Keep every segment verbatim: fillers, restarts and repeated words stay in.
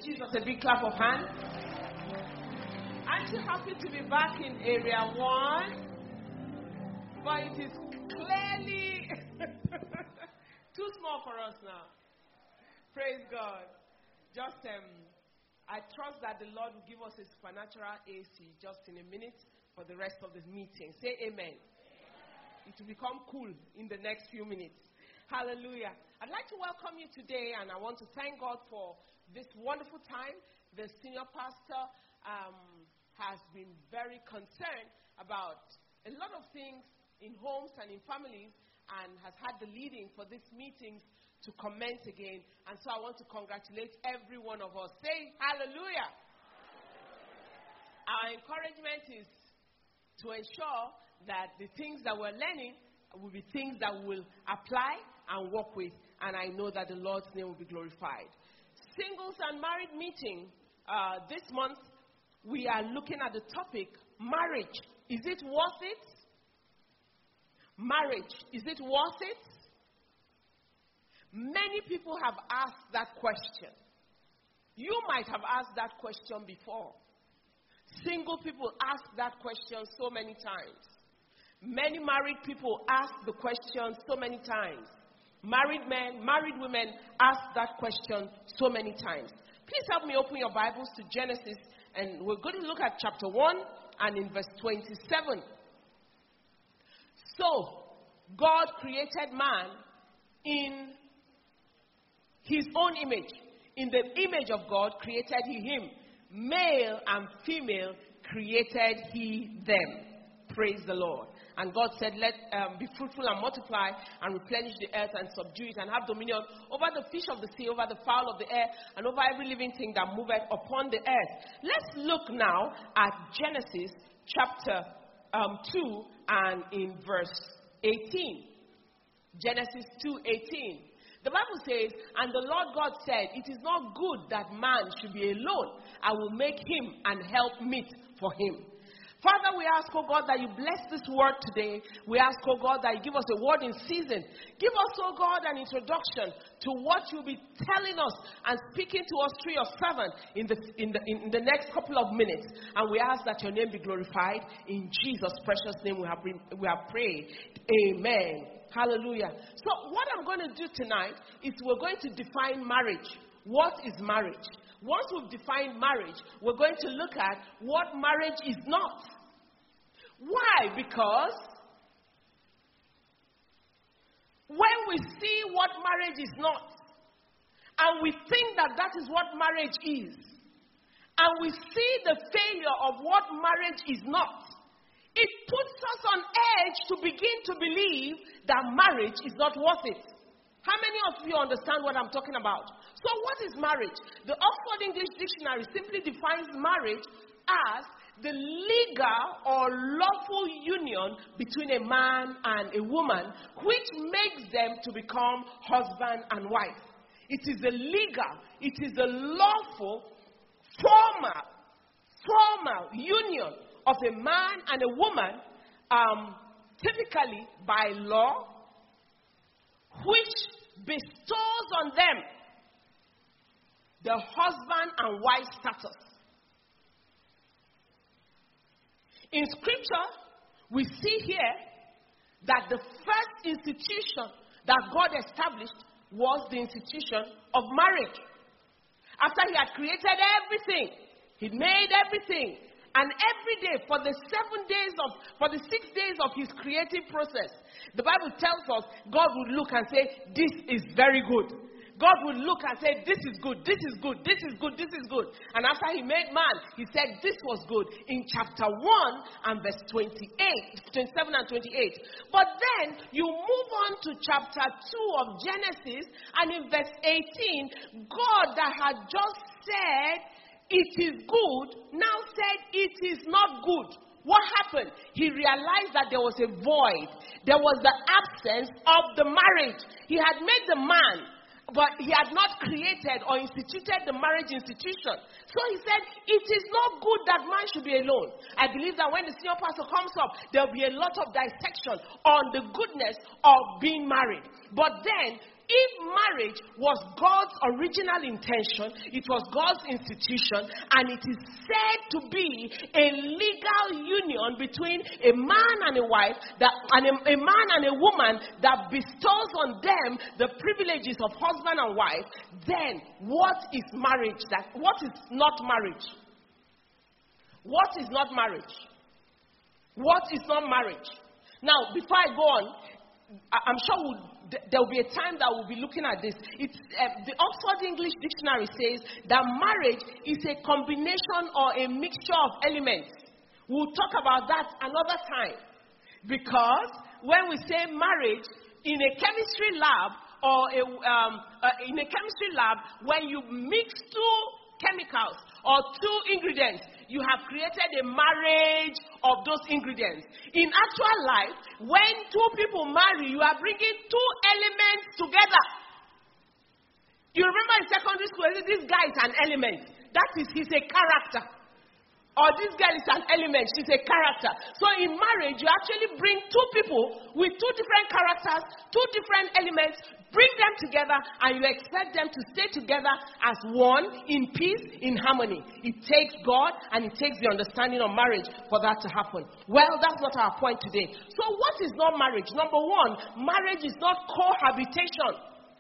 Jesus a big clap of hands? Aren't you happy to be back in area one? But it is clearly too small for us now. Praise God. Just, um, I trust that the Lord will give us a supernatural A C just in a minute for the rest of the meeting. Say amen. Amen. It will become cool in the next few minutes. Hallelujah. I'd like to welcome you today, and I want to thank God for this wonderful time. The senior pastor um, has been very concerned about a lot of things in homes and in families, and has had the leading for these meetings to commence again. And so I want to congratulate every one of us. Say hallelujah. Our encouragement is to ensure that the things that we're learning will be things that we'll apply and work with. And I know that the Lord's name will be glorified. Singles and married meeting. Uh, this month, we are looking at the topic, marriage. Is it worth it? Marriage, is it worth it? Many people have asked that question. You might have asked that question before. Single people ask that question so many times. Many married people ask the question so many times. Married men, married women ask that question so many times. Please help me open your Bibles to Genesis, and we're going to look at chapter one and in verse twenty-seven. So, God created man in his own image. In the image of God created he him. Male and female created he them. Praise the Lord. And God said, let um, be fruitful and multiply and replenish the earth and subdue it and have dominion over the fish of the sea, over the fowl of the air, and over every living thing that moveth upon the earth. Let's look now at Genesis chapter um, two and in verse eighteen. Genesis two eighteen. The Bible says, and the Lord God said, it is not good that man should be alone. I will make him an help meet for him. Father, we ask, oh God, that you bless this word today. We ask, oh God, that you give us a word in season. Give us, oh God, an introduction to what you'll be telling us and speaking to us through your servant in the, in the, in the next couple of minutes. And we ask that your name be glorified. In Jesus' precious name we have, been, we have prayed. Amen. Hallelujah. So what I'm going to do tonight is we're going to define marriage. What is marriage? Once we've defined marriage, we're going to look at what marriage is not. Why? Because when we see what marriage is not, and we think that that is what marriage is, and we see the failure of what marriage is not, it puts us on edge to begin to believe that marriage is not worth it. How many of you understand what I'm talking about? So what is marriage? The Oxford English Dictionary simply defines marriage as the legal or lawful union between a man and a woman, which makes them to become husband and wife. It is a legal, it is a lawful, formal, formal union of a man and a woman, um, typically by law, which bestows on them the husband and wife status. In scripture, we see here that the first institution that God established was the institution of marriage. After he had created everything, he made everything, and every day for the seven days of, for the six days of his creative process, the Bible tells us God would look and say, this is very good. God would look and say, this is good, this is good, this is good, this is good. And after he made man, he said, this was good in chapter one and verse twenty-eight, twenty-seven and twenty-eight. But then you move on to chapter two of Genesis, and in verse eighteen, God that had just said, it is good, now said, it is not good. What happened? He realized that there was a void. There was the absence of the marriage. He had made the man, but he had not created or instituted the marriage institution. So he said, it is not good that man should be alone. I believe that when the senior pastor comes up, there will be a lot of dissection on the goodness of being married. But then, If marriage was God's original intention, it was God's institution, and it is said to be a legal union between a man and a wife, that, and a, a man and a woman that bestows on them the privileges of husband and wife, then what is marriage? That what is not marriage? What is not marriage? What is not marriage? Now, before I go on, I'm sure we'll, there will be a time that we'll be looking at this. It's, uh, the Oxford English Dictionary says that marriage is a combination or a mixture of elements. We'll talk about that another time. Because when we say marriage in a chemistry lab or a, um, uh, in a chemistry lab, when you mix two chemicals or two ingredients, you have created a marriage of those ingredients. In actual life, when two people marry, you are bringing two elements together. You remember in secondary school, this guy is an element. That is, he's a character. Or this girl is an element, she's a character. So in marriage, you actually bring two people with two different characters, two different elements, bring them together, and you expect them to stay together as one, in peace, in harmony. It takes God, and it takes the understanding of marriage for that to happen. Well, that's not our point today. So what is not marriage? Number one, marriage is not cohabitation.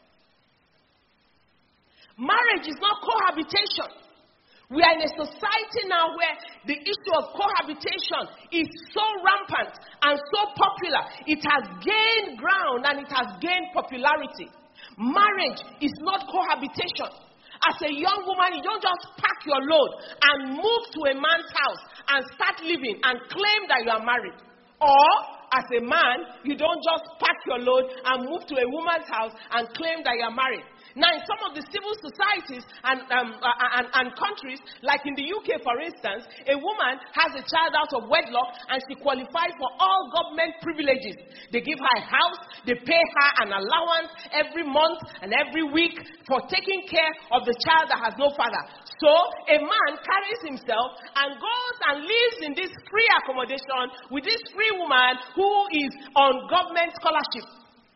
Marriage is not cohabitation. We are in a society now where the issue of cohabitation is so rampant and so popular. It has gained ground and it has gained popularity. Marriage is not cohabitation. As a young woman, you don't just pack your load and move to a man's house and start living and claim that you are married. Or, as a man, you don't just pack your load and move to a woman's house and claim that you are married. Now, in some of the civil societies and, um, uh, and, and countries, like in the U K, for instance, a woman has a child out of wedlock and she qualifies for all government privileges. They give her a house, they pay her an allowance every month and every week for taking care of the child that has no father. So, a man carries himself and goes and lives in this free accommodation with this free woman who is on government scholarship.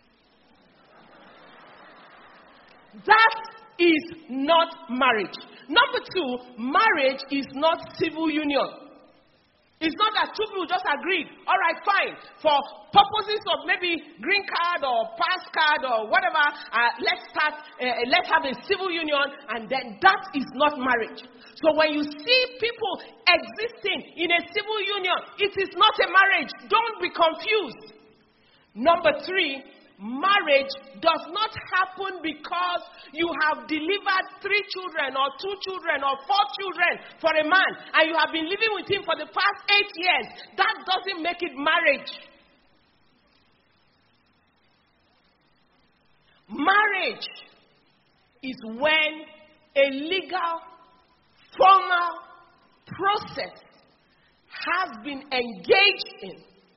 That is not marriage. Number two, marriage is not civil union. It's not that two people just agreed, all right, fine, for purposes of maybe green card or pass card or whatever, uh, let's start, uh, let's have a civil union, and then that is not marriage. So when you see people existing in a civil union, it is not a marriage. Don't be confused. Number three, marriage does not happen because you have delivered three children or two children or four children for a man and you have been living with him for the past eight years. That doesn't make it marriage. Marriage is when a legal, formal process has been engaged in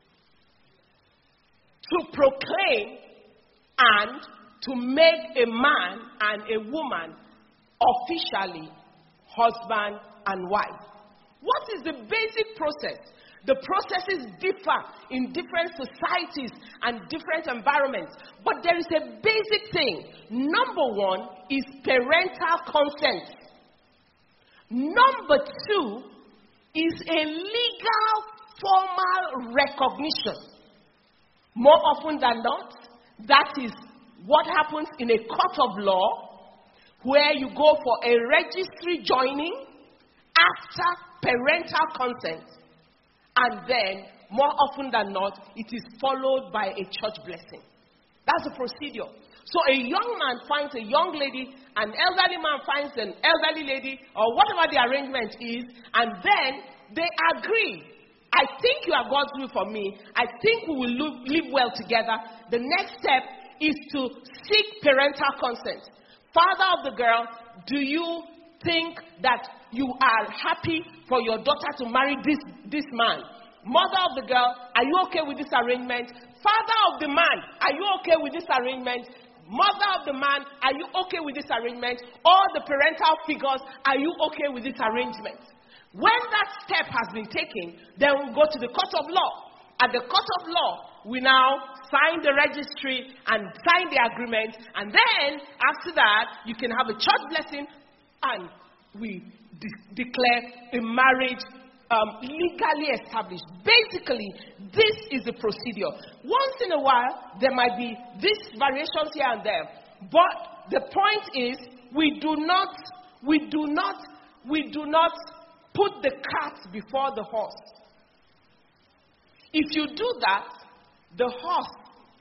to proclaim and to make a man and a woman officially husband and wife. What is the basic process? The processes differ in different societies and different environments. But there is a basic thing. Number one is parental consent. Number two is a legal formal recognition. More often than not, that is what happens in a court of law where you go for a registry joining after parental consent. And then, more often than not, it is followed by a church blessing. That's the procedure. So a young man finds a young lady, an elderly man finds an elderly lady, or whatever the arrangement is, and then they agree. I think you are God's will for me. I think we will live, live well together. The next step is to seek parental consent. Father of the girl, do you think that you are happy for your daughter to marry this, this man? Mother of the girl, are you okay with this arrangement? Father of the man, are you okay with this arrangement? Mother of the man, are you okay with this arrangement? All the parental figures, are you okay with this arrangement? When that step has been taken, then we'll go to the court of law. At the court of law, we now sign the registry and sign the agreement. And then, after that, you can have a church blessing and we de- declare a marriage um, legally established. Basically, this is the procedure. Once in a while, there might be these variations here and there. But the point is, we do not, we do not, we do not put the cart before the horse. If you do that, the horse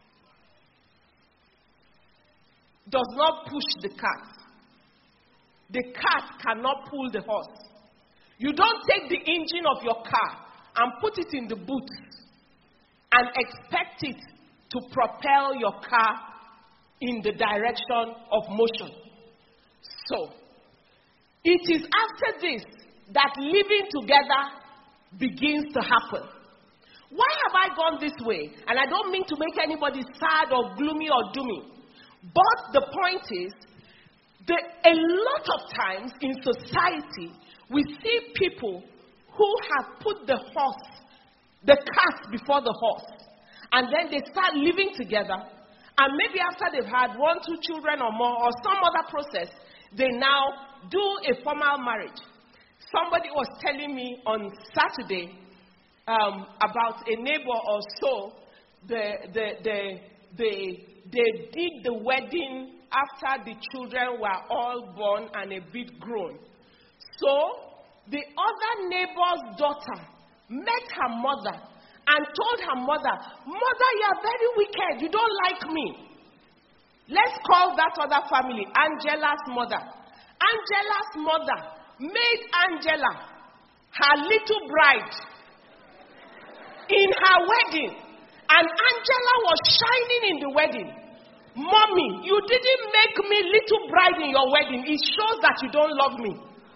does not push the cart. The cart cannot pull the horse. You don't take the engine of your car and put it in the boot and expect it to propel your car in the direction of motion. So, it is after this that living together begins to happen. Why have I gone this way? And I don't mean to make anybody sad or gloomy or doomy. But the point is, that a lot of times in society, we see people who have put the horse, the cart before the horse. And then they start living together. And maybe after they've had one, two children or more, or some other process, they now do a formal marriage. Somebody was telling me on Saturday um, about a neighbor or so. They, they, they, they, they did the wedding after the children were all born and a bit grown. So, the other neighbor's daughter met her mother and told her mother, "Mother, you are very wicked. You don't like me." Let's call that other family Angela's mother. Angela's mother made Angela her little bride in her wedding. And Angela was shining in the wedding. "Mommy, you didn't make me little bride in your wedding. It shows that you don't love me."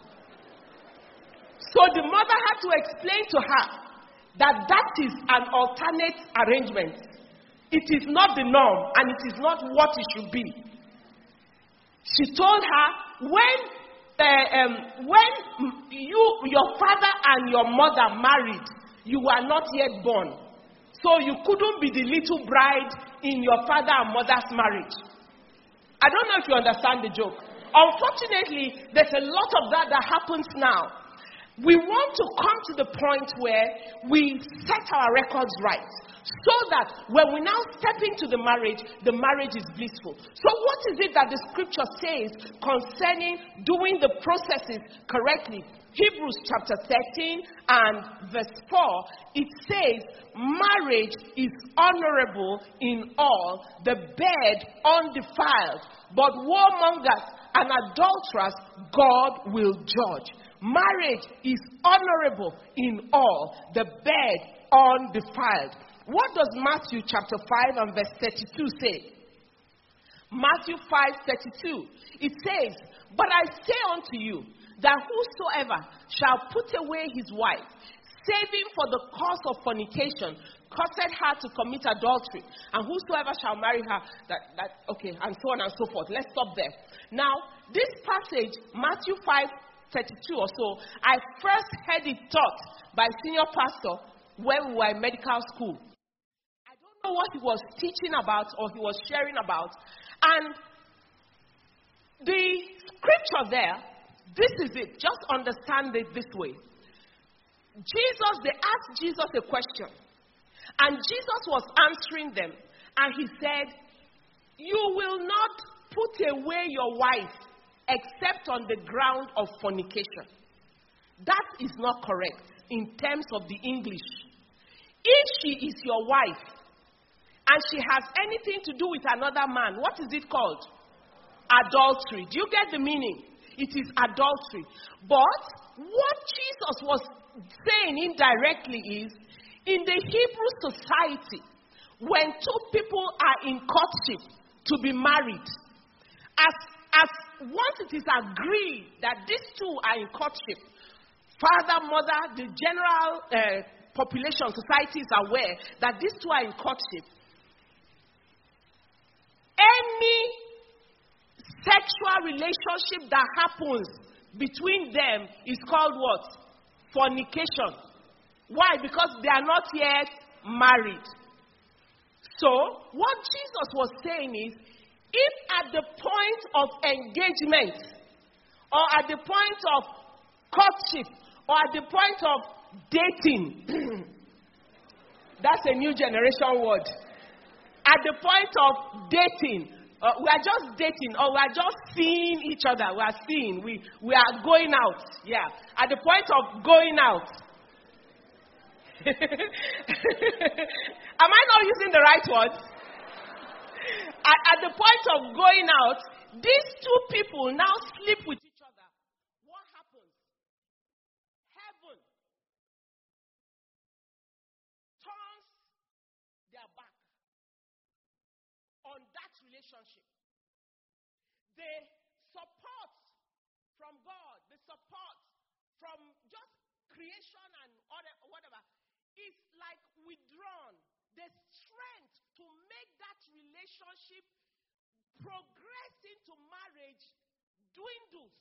So the mother had to explain to her that that is an alternate arrangement. It is not the norm and it is not what it should be. She told her, when uh, um, when you, your father and your mother married, you were not yet born. So you couldn't be the little bride in your father and mother's marriage. I don't know if you understand the joke. Unfortunately, there's a lot of that that happens now. We want to come to the point where we set our records right, so that when we now step into the marriage, the marriage is blissful. So what is it that the scripture says concerning doing the processes correctly? Hebrews chapter thirteen and verse four, it says, "Marriage is honorable in all, the bed undefiled, but warmongers and adulterers God will judge." Marriage is honorable in all, the bed undefiled. What does Matthew chapter five and verse thirty-two say? Matthew five thirty-two. It says, "But I say unto you, that whosoever shall put away his wife, saving for the cause of fornication, causeth her to commit adultery. And whosoever shall marry her," that, that okay, and so on and so forth. Let's stop there. Now, this passage, Matthew five thirty-two or so, I first heard it taught by senior pastor when we were in medical school. I don't know what he was teaching about or he was sharing about. And the scripture there, this is it. Just understand it this way. Jesus, they asked Jesus a question. And Jesus was answering them. And he said, "You will not put away your wife except on the ground of fornication." That is not correct in terms of the English. If she is your wife and she has anything to do with another man, what is it called? Adultery. Do you get the meaning? It is adultery. But what Jesus was saying indirectly is, in the Hebrew society, when two people are in courtship to be married, as as once it is agreed that these two are in courtship, father, mother, the general uh, population, society is aware that these two are in courtship. Any sexual relationship that happens between them is called what? Fornication. Why? Because they are not yet married. So, what Jesus was saying is, if at the point of engagement, or at the point of courtship, or at the point of dating, that's a new generation word. At the point of dating, uh, we are just dating, or we are just seeing each other. We are seeing, we, we are going out. Yeah. At the point of going out. Am I not using the right words? At, at the point of going out, these two people now sleep with each other. What happens? Heaven turns their back on that relationship. The support from God, the support from just creation and whatever, is like withdrawn. The strength to make that relationship progress into marriage dwindles.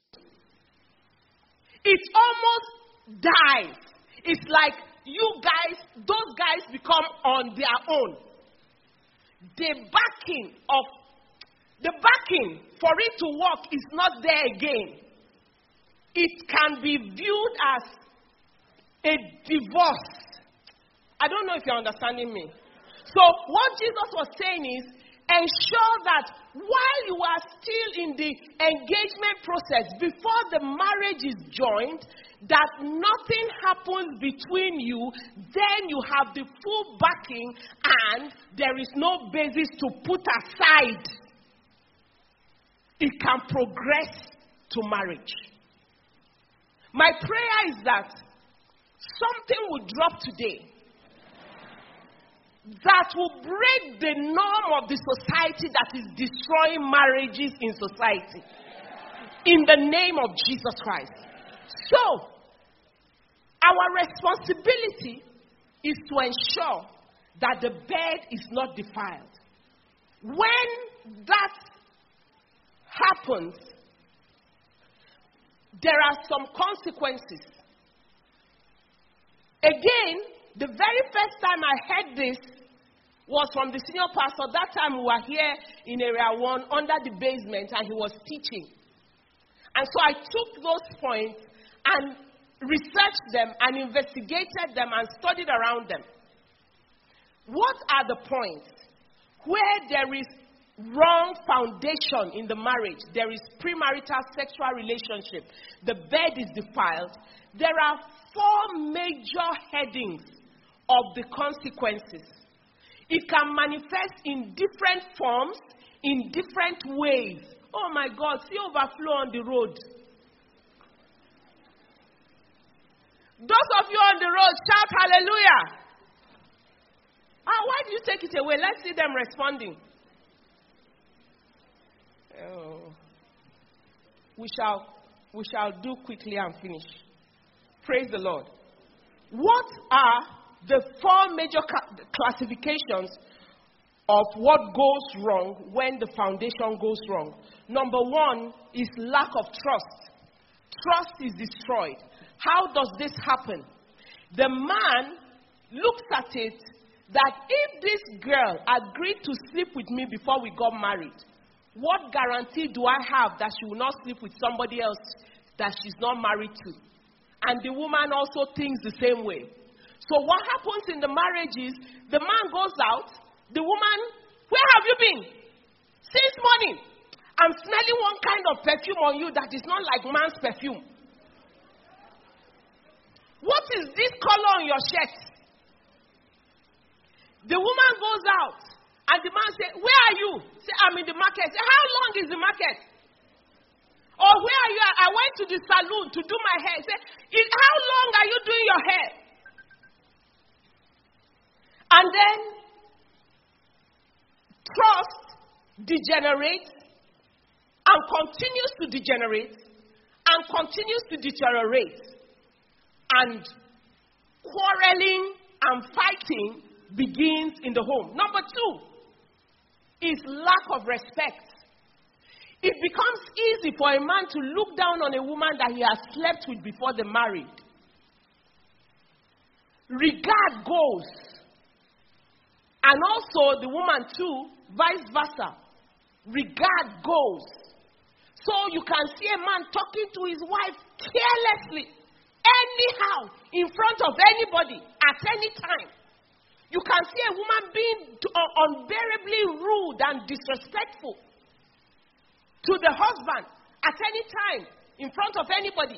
It almost dies. It's like you guys, those guys become on their own. The backing of, the backing for it to work is not there again. It can be viewed as a divorce. I don't know if you're understanding me. So what Jesus was saying is, ensure that while you are still in the engagement process, before the marriage is joined, that nothing happens between you, then you have the full backing and there is no basis to put aside. It can progress to marriage. My prayer is that something will drop today that will break the norm of the society that is destroying marriages in society. In the name of Jesus Christ. So, our responsibility is to ensure that the bed is not defiled. When that happens, there are some consequences. Again, the very first time I heard this was from the senior pastor. That time we were here in area one under the basement and he was teaching. And so I took those points and researched them and investigated them and studied around them. What are the points where there is wrong foundation in the marriage? There is premarital sexual relationship. The bed is defiled. There are four major headings of the consequences. It can manifest in different forms, in different ways. Oh my God, see overflow on the road. Those of you on the road, shout hallelujah. Ah, why do you take it away? Let's see them responding. Oh. We shall, we shall do quickly and finish. Praise the Lord. What are the four major ca- classifications of what goes wrong when the foundation goes wrong? Number one is lack of trust. Trust is destroyed. How does this happen? The man looks at it that if this girl agreed to sleep with me before we got married, what guarantee do I have that she will not sleep with somebody else that she's not married to? And the woman also thinks the same way. So what happens in the marriage is the man goes out, the woman, where have you been? Since morning. I'm smelling one kind of perfume on you that is not like man's perfume. What is this color on your shirt? The woman goes out and the man says, where are you? Say, I'm in the market. Say, how long is the market? Or where are you? I went to the salon to do my hair. Say, how long are you doing your hair? And then trust degenerates and continues to degenerate and continues to deteriorate. And quarreling and fighting begins in the home. Number two is lack of respect. It becomes easy for a man to look down on a woman that he has slept with before the marriage. Regard goes. And also the woman too, vice versa. Regard goes. So you can see a man talking to his wife carelessly, anyhow, in front of anybody, at any time. You can see a woman being unbearably rude and disrespectful to the husband at any time, in front of anybody.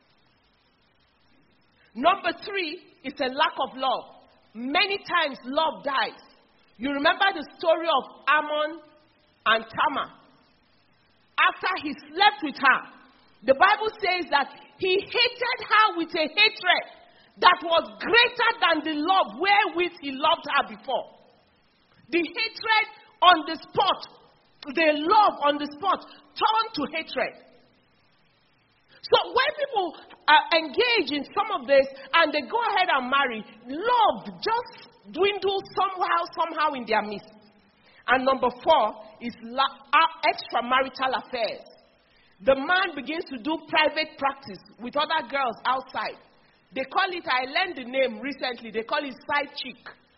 Number three is a lack of love. Many times love dies. You remember the story of Ammon and Tamar. After he slept with her, the Bible says that he hated her with a hatred that was greater than the love wherewith he loved her before. The hatred on the spot, the love on the spot, turned to hatred. So when people uh, engage in some of this and they go ahead and marry, love just dwindles somehow, somehow in their midst. And number four is la- extramarital affairs. The man begins to do private practice with other girls outside. They call it, I learned the name recently, they call it side chick.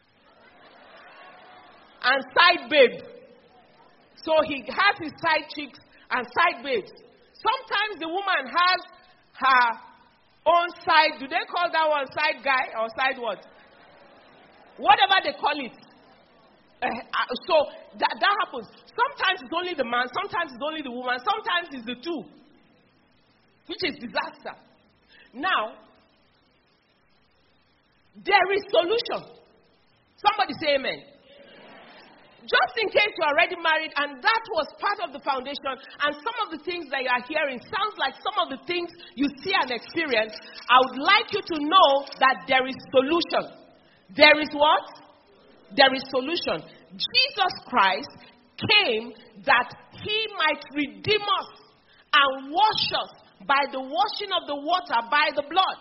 And side babe. So he has his side chicks and side babes. Sometimes the woman has her own side, do they call that one side guy or side what? Whatever they call it. Uh, uh, so that, that happens. Sometimes it's only the man, sometimes it's only the woman, sometimes it's the two, which is disaster. Now, there is solution. Somebody say amen. Amen. Just in case you're already married and that was part of the foundation, and some of the things that you are hearing sounds like some of the things you see and experience, I would like you to know that there is solution. There is what? There is solution. Jesus Christ came that he might redeem us and wash us by the washing of the water, by the blood.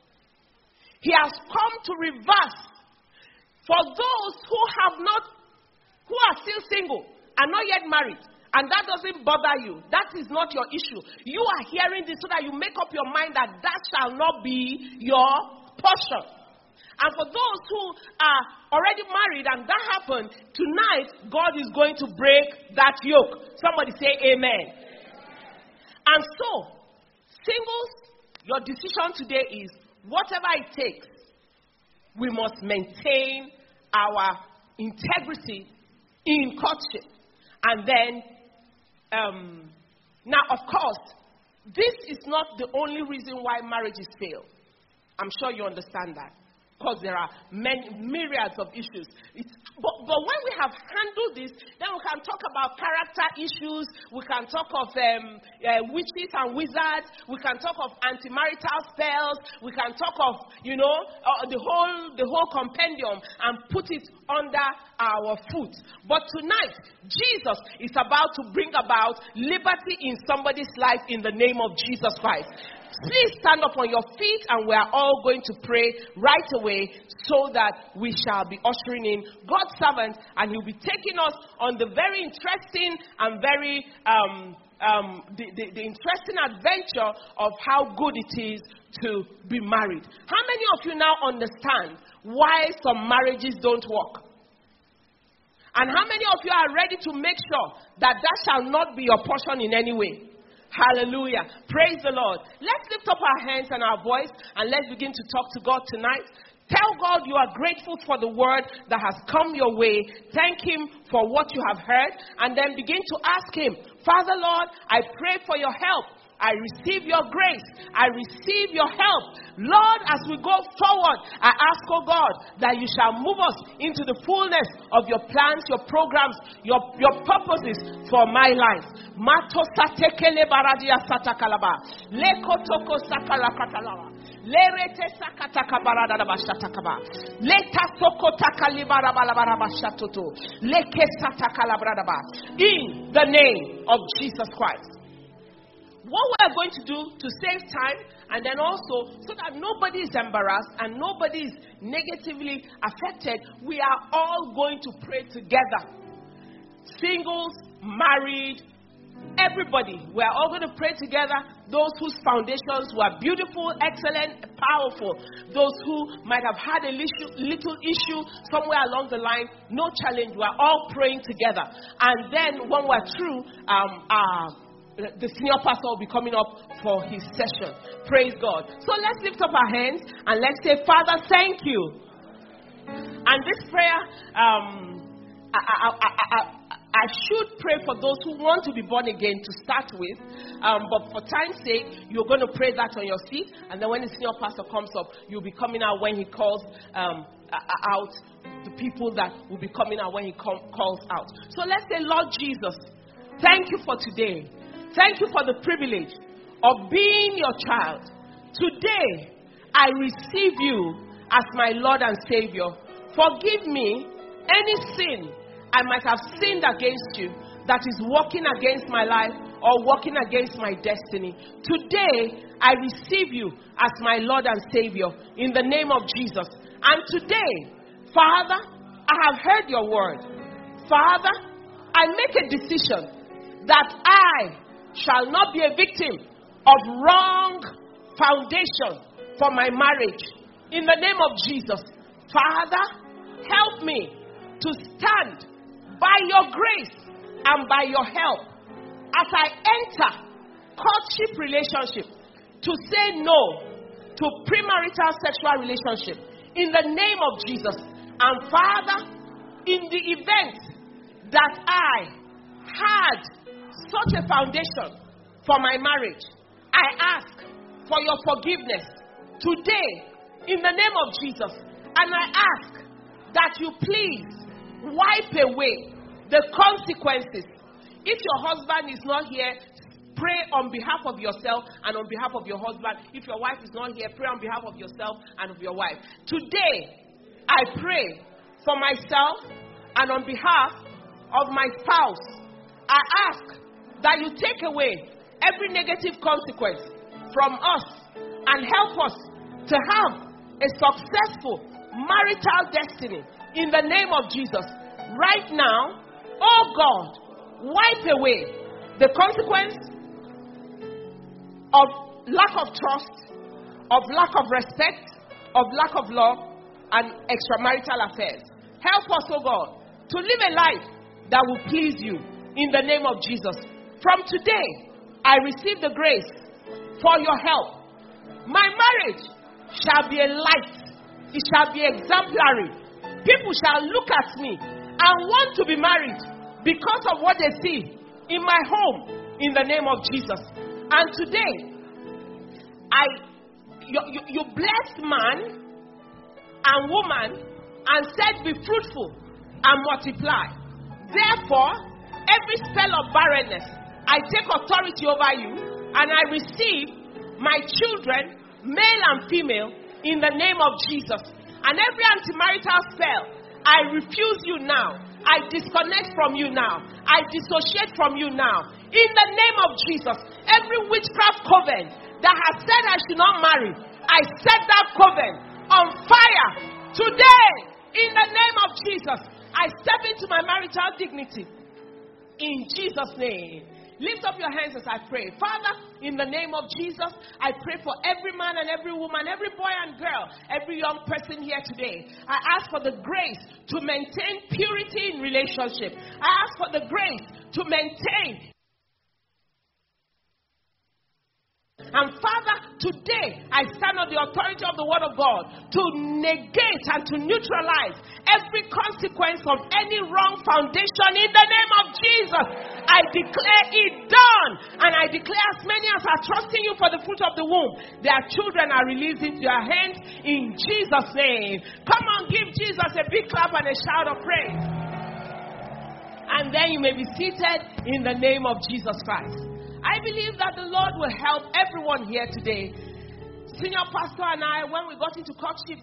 He has come to reverse. For those who have not, who are still single and not yet married, and that doesn't bother you, that is not your issue. You are hearing this so that you make up your mind that that shall not be your portion. And for those who are already married and that happened, tonight God is going to break that yoke. Somebody say amen. Amen. And so, singles, your decision today is whatever it takes, we must maintain our integrity in courtship. And then, um, now of course, this is not the only reason why marriages fail. I'm sure you understand that. Because there are many myriads of issues. It's, but, but when we have handled this, then we can talk about character issues. We can talk of um, uh, witches and wizards. We can talk of anti-marital spells. We can talk of, you know, uh, the whole the whole compendium and put it under our foot. But tonight, Jesus is about to bring about liberty in somebody's life in the name of Jesus Christ. Please stand up on your feet and we are all going to pray right away so that we shall be ushering in God's servant and he'll be taking us on the very interesting and very um, um, the, the, the interesting adventure of how good it is to be married. How many of you now understand why some marriages don't work? And how many of you are ready to make sure that that shall not be your portion in any way? Hallelujah. Praise the Lord. Let's lift up our hands and our voice and let's begin to talk to God tonight. Tell God you are grateful for the word that has come your way. Thank him for what you have heard. And then begin to ask him, Father Lord, I pray for your help. I receive your grace. I receive your help. Lord, as we go forward, I ask, oh God, that you shall move us into the fullness of your plans, your programs, your, your purposes for my life. Mato satekele baradia satakalaba. Lekotoko sakalakatalaba. Lerete sakataka barada bashatakaba. Leta sokotaka libara balabara bashatoto. Leke satakalabrada. In the name of Jesus Christ. What we are going to do to save time and then also so that nobody is embarrassed and nobody is negatively affected, we are all going to pray together. Singles, married, Everybody, we are all going to pray together. Those whose foundations were beautiful, excellent, powerful. Those who might have had a little, little issue somewhere along the line, no challenge. We are all praying together. And then when we're through, um, uh, the senior pastor will be coming up for his session. Praise God. So let's lift up our hands and let's say, Father, thank you. And this prayer, um, I, I, I, I, I should pray for those who want to be born again to start with. Um, but for time's sake, you're going to pray that on your seat. And then when the senior pastor comes up, you'll be coming out when he calls um, out the people that will be coming out when he com- calls out. So let's say, Lord Jesus, thank you for today. Thank you for the privilege of being your child. Today, I receive you as my Lord and Savior. Forgive me any sin I might have sinned against you that is working against my life or working against my destiny. Today, I receive you as my Lord and Savior in the name of Jesus. And today, Father, I have heard your word. Father, I make a decision that I shall not be a victim of wrong foundation for my marriage. In the name of Jesus, Father, help me to stand by your grace and by your help as I enter courtship relationship to say no to premarital sexual relationship in the name of Jesus. And Father, in the event that I had such a foundation for my marriage, I ask for your forgiveness today in the name of Jesus. And I ask that you please wipe away the consequences. If your husband is not here, pray on behalf of yourself and on behalf of your husband. If your wife is not here, pray on behalf of yourself and of your wife. Today, I pray for myself and on behalf of my spouse. I ask that you take away every negative consequence from us and help us to have a successful marital destiny in the name of Jesus. Right now, oh God, wipe away the consequence of lack of trust, of lack of respect, of lack of love, and extramarital affairs. Help us, oh God, to live a life that will please you in the name of Jesus. From today, I receive the grace for your help. My marriage shall be a light. It shall be exemplary. People shall look at me and want to be married because of what they see in my home in the name of Jesus. And today, I you, you, you blessed man and woman and said, be fruitful and multiply. Therefore, every spell of barrenness, I take authority over you and I receive my children, male and female, in the name of Jesus. And every anti-marital spell, I refuse you now. I disconnect from you now. I dissociate from you now. In the name of Jesus, every witchcraft coven that has said I should not marry, I set that coven on fire today. In the name of Jesus, I step into my marital dignity. In Jesus' name. Lift up your hands as I pray. Father, in the name of Jesus, I pray for every man and every woman, every boy and girl, every young person here today. I ask for the grace to maintain purity in relationship. I ask for the grace to maintain. And Father, today I stand on the authority of the Word of God to negate and to neutralize every consequence of any wrong foundation in the name of Jesus. I declare it done. And I declare as many as are trusting you for the fruit of the womb, their children are released into your hands in Jesus' name. Come on, give Jesus a big clap and a shout of praise. And then you may be seated in the name of Jesus Christ. I believe that the Lord will help everyone here today. Senior pastor and I, when we got into courtship,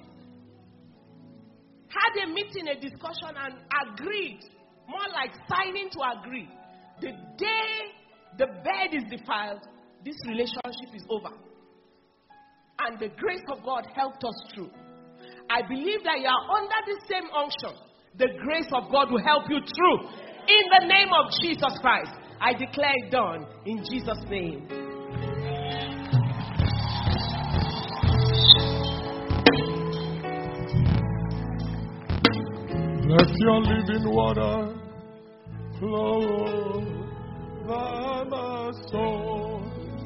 had a meeting, a discussion, and agreed, more like signing to agree. The day the bed is defiled, this relationship is over. And the grace of God helped us through. I believe that you are under the same unction. The grace of God will help you through. In the name of Jesus Christ. I declare it done in Jesus' name. Let your living water flow by my soul.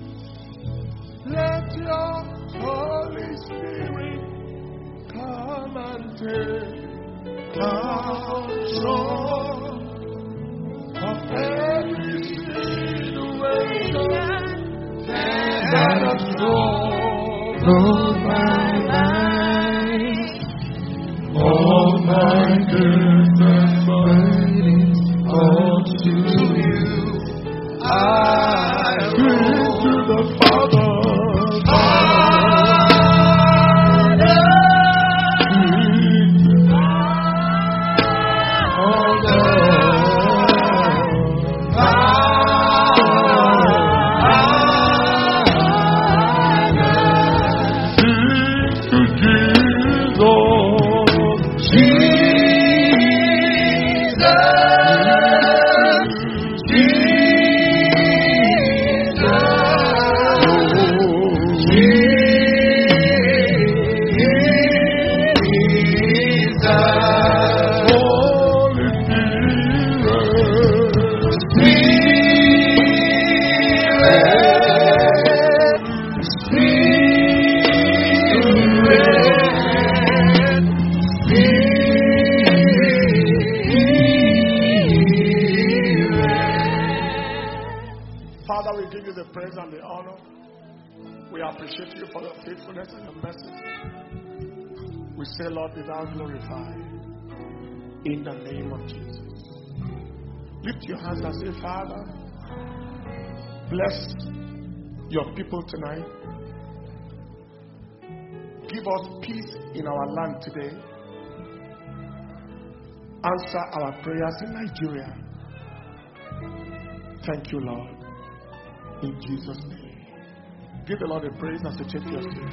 Let your Holy Spirit come and take control of every situation that has troubled my life. All my cares and burdens unto you I bring to the Father. We say, Lord, be thou glorified in the name of Jesus. Lift your hands and say, Father, bless your people tonight. Give us peace in our land today. Answer our prayers in Nigeria. Thank you, Lord. In Jesus' name. Give the Lord a praise as you take your seat.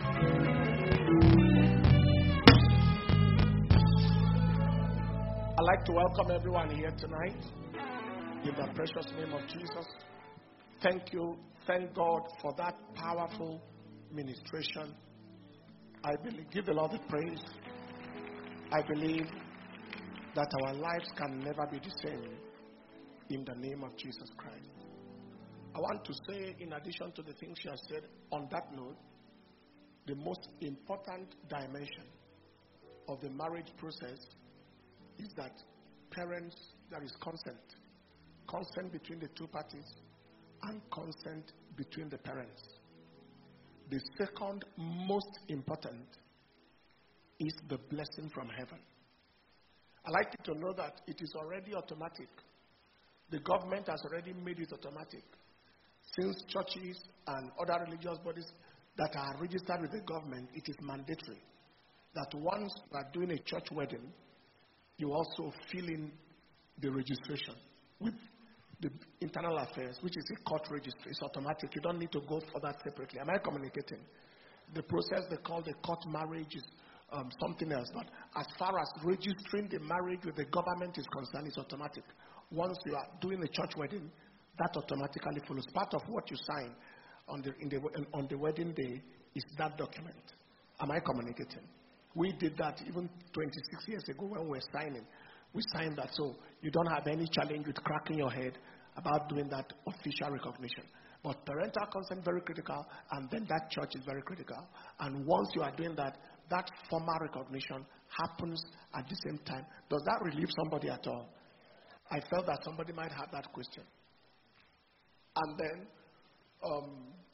I'd like to welcome everyone here tonight in the precious name of Jesus. Thank you. Thank God for that powerful ministration. I believe, give the Lord the praise. I believe that our lives can never be the same in the name of Jesus Christ. I want to say, in addition to the things she has said, on that note, the most important dimension of the marriage process is that parents, there is consent. Consent between the two parties and consent between the parents. The second most important is the blessing from heaven. I'd like you to know that it is already automatic. The government has already made it automatic. Since churches and other religious bodies that are registered with the government, it is mandatory that once you are doing a church wedding, you also fill in the registration with the internal affairs, which is a court registry. It's automatic. You don't need to go for that separately. Am I communicating? The process they call the court marriage is um, something else. But as far as registering the marriage with the government is concerned, it's automatic. Once you are doing a church wedding, that automatically follows. Part of what you sign on the, in the, on the wedding day is that document. Am I communicating? We did that even twenty-six years ago when we were signing. We signed that, so you don't have any challenge with cracking your head about doing that official recognition. But parental consent is very critical, and then that church is very critical. And once you are doing that, that formal recognition happens at the same time. Does that relieve somebody at all? I felt that somebody might have that question. And then, um,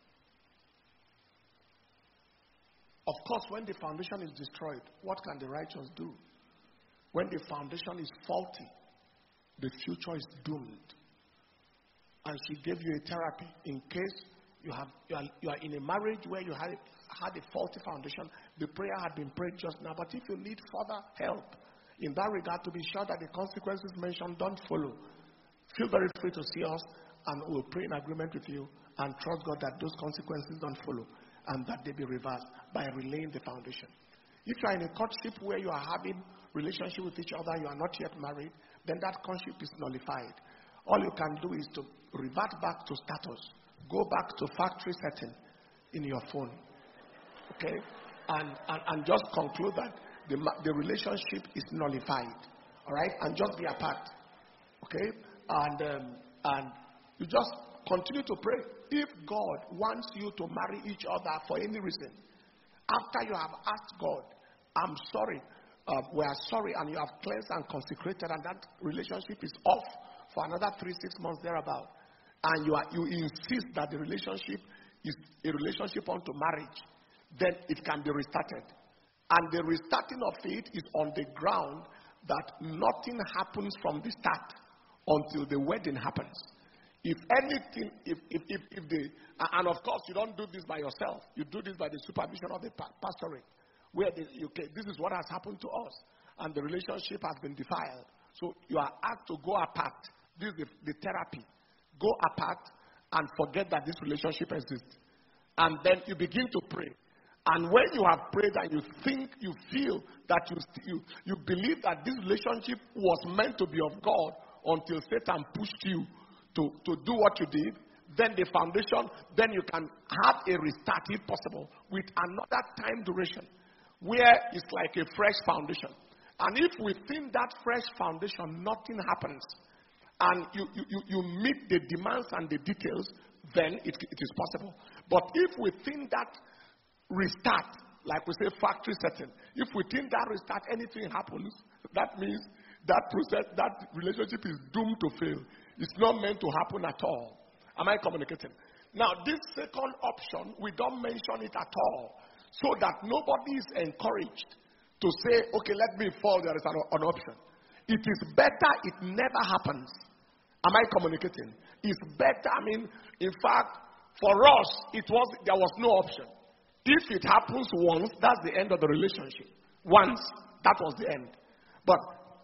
of course, when the foundation is destroyed, what can the righteous do? When the foundation is faulty, the future is doomed. And she gave you a therapy in case you have you are, you are in a marriage where you had had a faulty foundation. The prayer had been prayed just now, but if you need further help in that regard, to be sure that the consequences mentioned don't follow, feel very free to see us, and we'll pray in agreement with you and trust God that those consequences don't follow and that they be reversed by relaying the foundation. If you are in a courtship where you are having relationship with each other, you are not yet married, then that courtship is nullified. All you can do is to revert back to status. Go back to factory setting in your phone. Okay? And, and, and just conclude that the, the relationship is nullified. All right? And just be apart. Okay? And, um, and you just continue to pray. If God wants you to marry each other for any reason, after you have asked God, I'm sorry, uh, we are sorry, and you have cleansed and consecrated, and that relationship is off for another three, six months thereabout, and you are you insist that the relationship is a relationship unto marriage, then it can be restarted. And the restarting of it is on the ground that nothing happens from the start until the wedding happens. If anything, if, if, if, if the, and of course you don't do this by yourself, you do this by the supervision of the pastorate, where the, okay, this is what has happened to us, and the relationship has been defiled. So you are asked to go apart. This is the, the therapy. Go apart and forget that this relationship exists. And then you begin to pray. And when you have prayed and you think, you feel that you, you, you believe that this relationship was meant to be of God until Satan pushed you to, to do what you did, then the foundation, then you can have a restart if possible with another time duration where it's like a fresh foundation. And if within that fresh foundation nothing happens and you, you, you meet the demands and the details, then it, it is possible. But if within that restart, like we say factory setting, if within that restart anything happens, that means that process, that relationship is doomed to fail. It's not meant to happen at all. Am I communicating? Now, this second option, we don't mention it at all, so that nobody is encouraged to say, okay, let me fall, there is an, an option. It is better it never happens. Am I communicating? It's better, I mean, in fact, for us, it was there was no option. If it happens once, that's the end of the relationship. Once, that was the end. But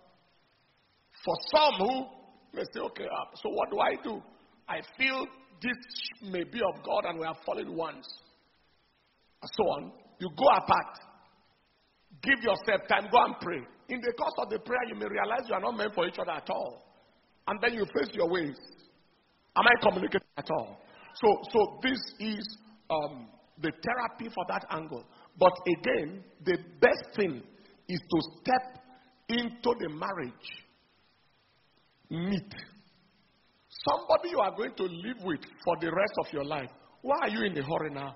for some who may say, okay, uh, so what do I do? I feel this may be of God and we have fallen once. And so on. You go apart. Give yourself time. Go and pray. In the course of the prayer, you may realize you are not meant for each other at all. And then you face your ways. Am I communicating at all? So, so this is um, the therapy for that angle. But again, the best thing is to step into the marriage neat. Somebody you are going to live with for the rest of your life. Why are you in a hurry now?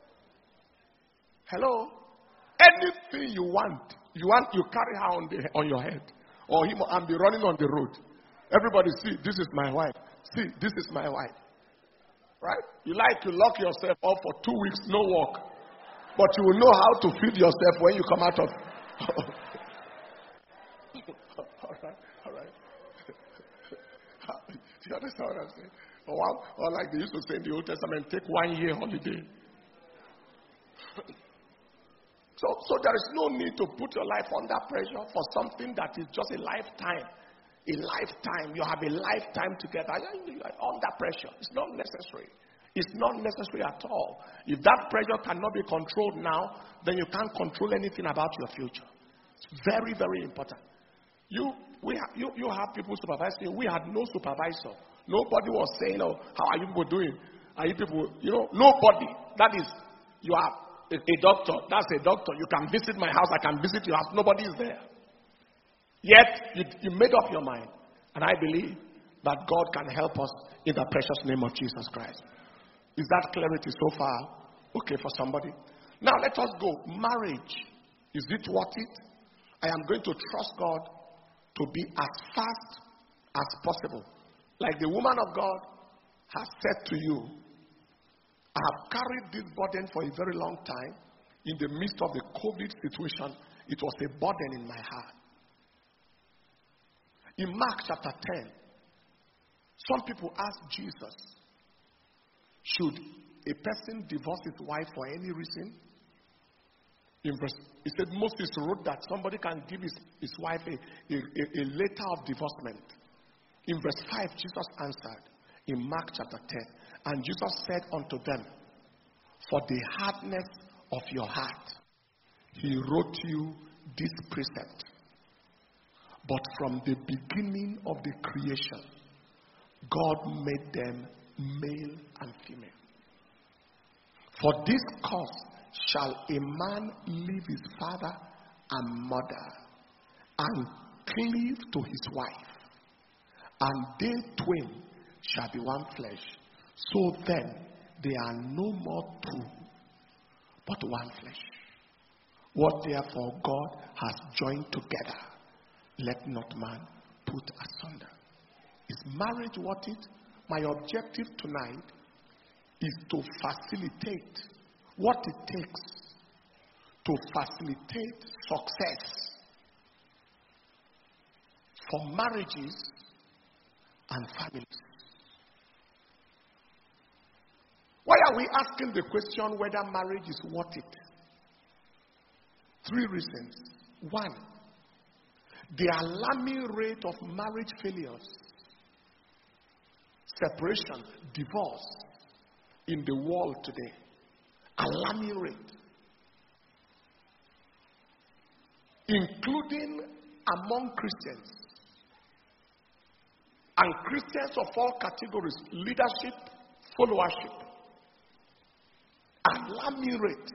Hello? Anything you want, you want you carry her on, the, on your head, or him and be running on the road. Everybody see, this is my wife. See, this is my wife. Right? You like to lock yourself up for two weeks, no work. But you will know how to feed yourself when you come out of. all right, all right. Do you understand what I'm saying? Or, or like they used to say in the Old Testament, take one year holiday. so, so there is no need to put your life under pressure for something that is just a lifetime. A lifetime. You have a lifetime together. You're under pressure. It's not necessary. It's not necessary at all. If that pressure cannot be controlled now, then you can't control anything about your future. It's very, very important. You, we ha- you, you have people supervising you. We had no supervisor. Nobody was saying, oh, how are you people doing? Are you people, you know, nobody. That is, you are a, a doctor. That's a doctor. You can visit my house. I can visit your house. Nobody is there. Yet, you, you made up your mind. And I believe that God can help us in the precious name of Jesus Christ. Is that clarity so far? Okay for somebody? Now let us go. Marriage. Is it worth it? I am going to trust God to be as fast as possible. Like the woman of God has said to you, I have carried this burden for a very long time. In the midst of the COVID situation, it was a burden in my heart. In Mark chapter ten, some people asked Jesus, should a person divorce his wife for any reason? In verse, he said Moses wrote that somebody can give his, his wife a, a, a letter of divorcement. In verse five, Jesus answered in Mark chapter ten, and Jesus said unto them, for the hardness of your heart, he wrote you this precept. But from the beginning of the creation, God made them male and female. For this cause shall a man leave his father and mother and cleave to his wife, and they twain shall be one flesh. So then they are no more two, but one flesh. What therefore God has joined together, let not man put asunder. Is marriage worth it? My objective tonight is to facilitate what it takes to facilitate success for marriages and families. Why are we asking the question whether marriage is worth it? Three reasons. One, the alarming rate of marriage failures, separation, divorce in the world today. Alarming rate. Including among Christians. And Christians of all categories, leadership, followership. Alarming rate.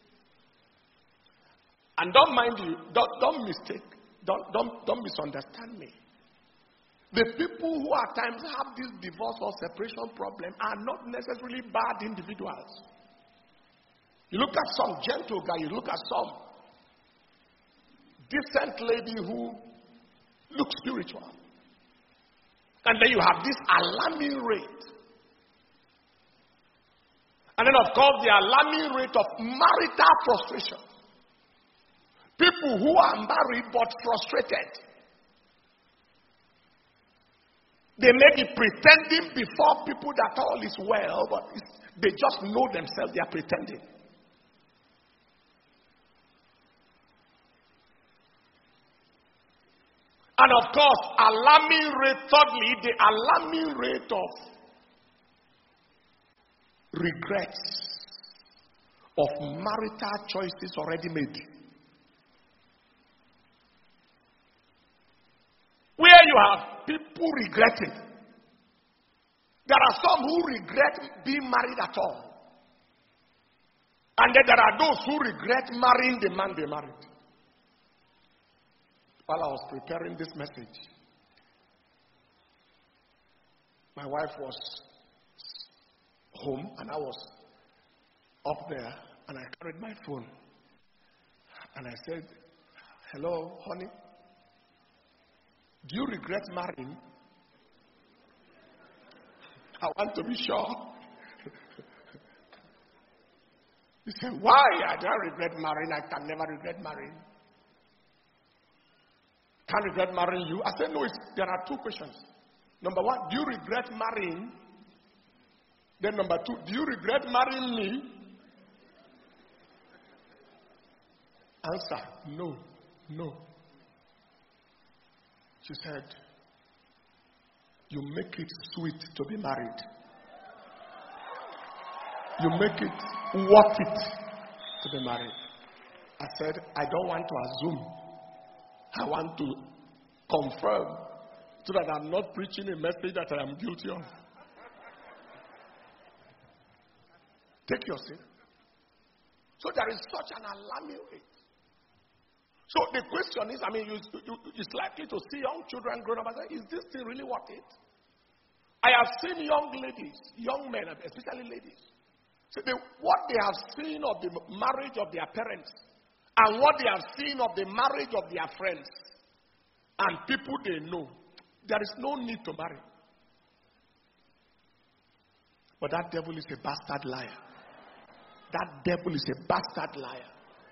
And don't mind you, don't, don't mistake, don't, don't, don't misunderstand me. The people who at times have this divorce or separation problem are not necessarily bad individuals. You look at some gentle guy, you look at some decent lady who looks spiritual. And then you have this alarming rate. And then of course the alarming rate of marital frustration. People who are married but frustrated. They may be pretending before people that all is well, but they just know themselves they are pretending. And of course, alarming rate, thirdly, the alarming rate of regrets of marital choices already made. Where you have people regretting. There are some who regret being married at all. And then there are those who regret marrying the man they married. While I was preparing this message, my wife was home and I was up there and I carried my phone. And I said, "Hello, honey. Do you regret marrying?" I want to be sure. He said, "Why? I don't regret marrying. I can never regret marrying." Can't regret marrying you? I said, no, it's, there are two questions. Number one, do you regret marrying? Then number two, do you regret marrying me? Answer, no, no. She said, you make it sweet to be married. You make it worth it to be married. I said, I don't want to assume. I want to confirm so that I'm not preaching a message that I am guilty of. Take your seat. So there is such an alarming rate. So the question is, I mean, you, you, it's likely to see young children grown up and say, is this thing really worth it? I have seen young ladies, young men, especially ladies, so they, what they have seen of the marriage of their parents and what they have seen of the marriage of their friends and people they know, there is no need to marry. But that devil is a bastard liar. That devil is a bastard liar.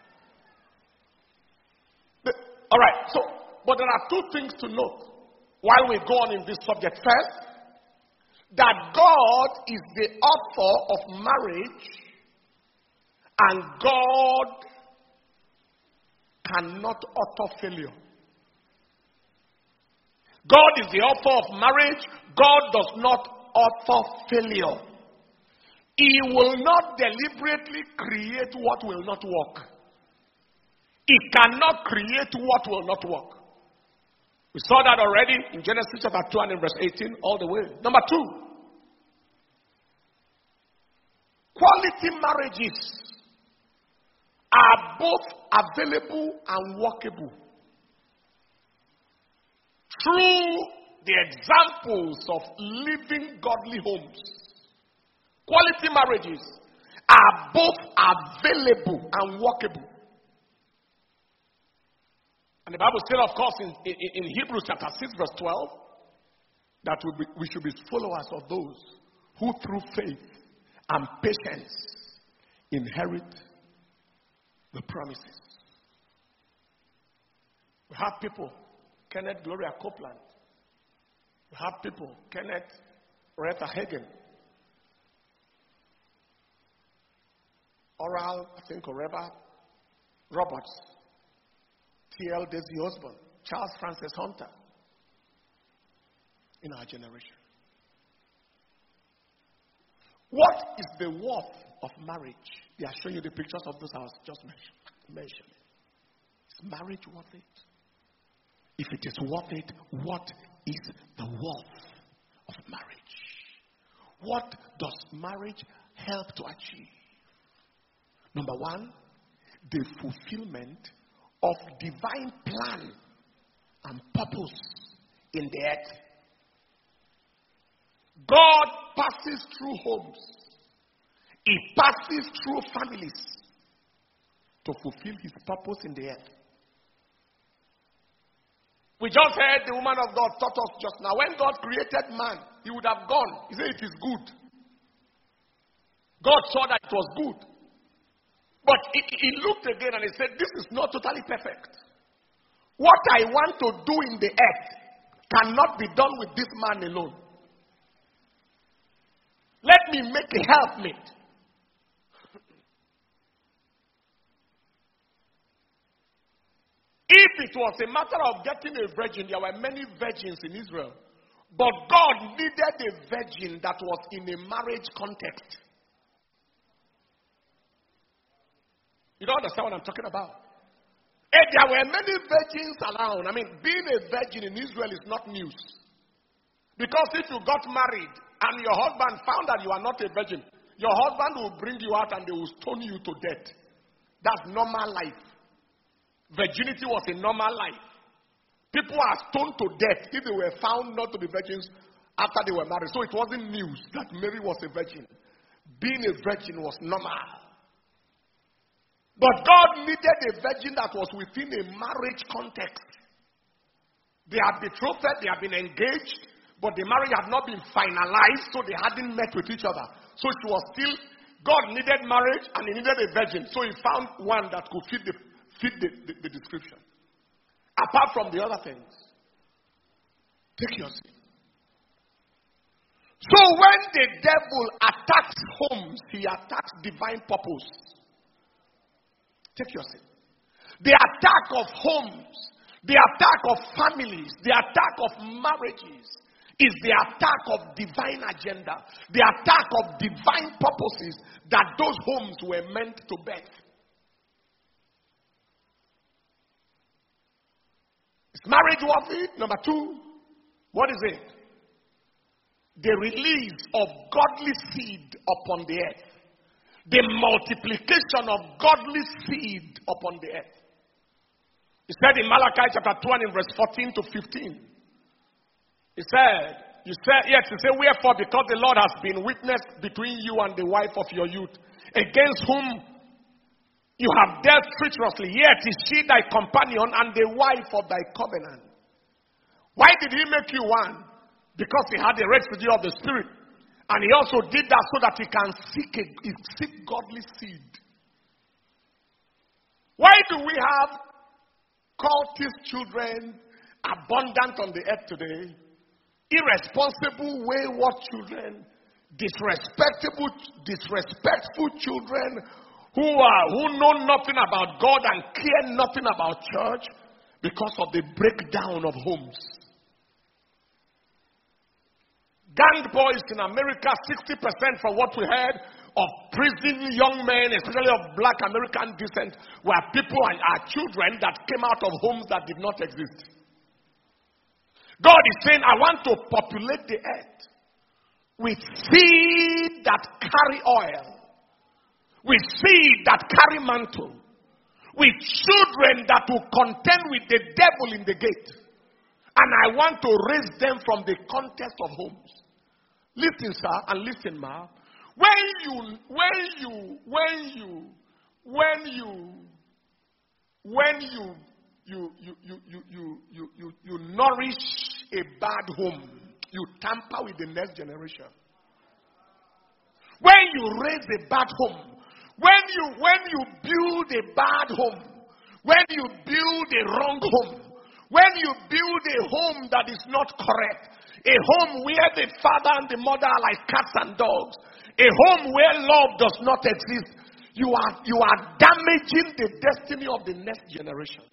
But, all right, so, but there are two things to note while we go on in this subject. First, that God is the author of marriage and God cannot author failure. God is the author of marriage. God does not author failure. He will not deliberately create what will not work. He cannot create what will not work. We saw that already in Genesis chapter two and in verse eighteen, all the way. Number two, quality marriages are both available and workable through the examples of living godly homes. Quality marriages are both available and workable. And the Bible says, of course, in, in, in Hebrews chapter six, verse twelve, that we, be, we should be followers of those who through faith and patience inherit the promises. We have people, Kenneth Gloria Copeland. We have people, Kenneth Retha Hagen. Oral, I think, Oreva Roberts. T L Daisy Osborne. Charles Francis Hunter. In our generation. What is the worth of marriage? They are showing you the pictures of those I was just mentioning. Is marriage worth it? If it is worth it, what is the worth of marriage? What does marriage help to achieve? Number one, the fulfillment of divine plan and purpose in the earth. God passes through homes. He passes through families to fulfill his purpose in the earth. We just heard the woman of God taught us just now. When God created man, he would have gone. He said it is good. God saw that it was good. But he, he looked again and he said, this is not totally perfect. What I want to do in the earth cannot be done with this man alone. Let me make a helpmate. If it was a matter of getting a virgin, there were many virgins in Israel. But God needed a virgin that was in a marriage context. You don't understand what I'm talking about? And there were many virgins around. I mean, being a virgin in Israel is not news. Because if you got married and your husband found that you are not a virgin, your husband will bring you out and they will stone you to death. That's normal life. Virginity was a normal life. People are stoned to death if they were found not to be virgins after they were married. So it wasn't news that Mary was a virgin. Being a virgin was normal. But God needed a virgin that was within a marriage context. They had betrothed, they had been engaged, but the marriage had not been finalized, so they hadn't met with each other. So it was still, God needed marriage and he needed a virgin. So he found one that could fit the, fit the, the, the description. Apart from the other things. Take your seat. So when the devil attacks homes, he attacks divine purpose. Take your seat. The attack of homes, the attack of families, the attack of marriages is the attack of divine agenda, the attack of divine purposes that those homes were meant to birth. Is marriage worth it? Number two, what is it? The release of godly seed upon the earth. The multiplication of godly seed upon the earth. He said in Malachi chapter two and in verse fourteen to fifteen. He said, you said, yes, he said, wherefore, because the Lord has been witness between you and the wife of your youth, against whom you have dealt treacherously, yet is she thy companion and the wife of thy covenant. Why did he make you one? Because he had the residue of the Spirit. And he also did that so that he can seek, a, seek godly seed. Why do we have cultist children abundant on the earth today? Irresponsible, wayward children, disrespectful, disrespectful children who are who know nothing about God and care nothing about church because of the breakdown of homes. Gang boys in America, sixty percent from what we heard of prison young men, especially of black American descent, were people and our children that came out of homes that did not exist. God is saying, I want to populate the earth with seed that carry oil, with seed that carry mantle, with children that will contend with the devil in the gate. And I want to raise them from the context of homes. Listen, sir, and listen, ma. When you, when you, when you, when you, when you, you, you, you, you, you, you, you, you nourish a bad home, you tamper with the next generation. When you raise a bad home, when you, when you build a bad home, when you build a wrong home, when you build a home that is not correct, a home where the father and the mother are like cats and dogs, a home where love does not exist, you are, you are damaging the destiny of the next generation.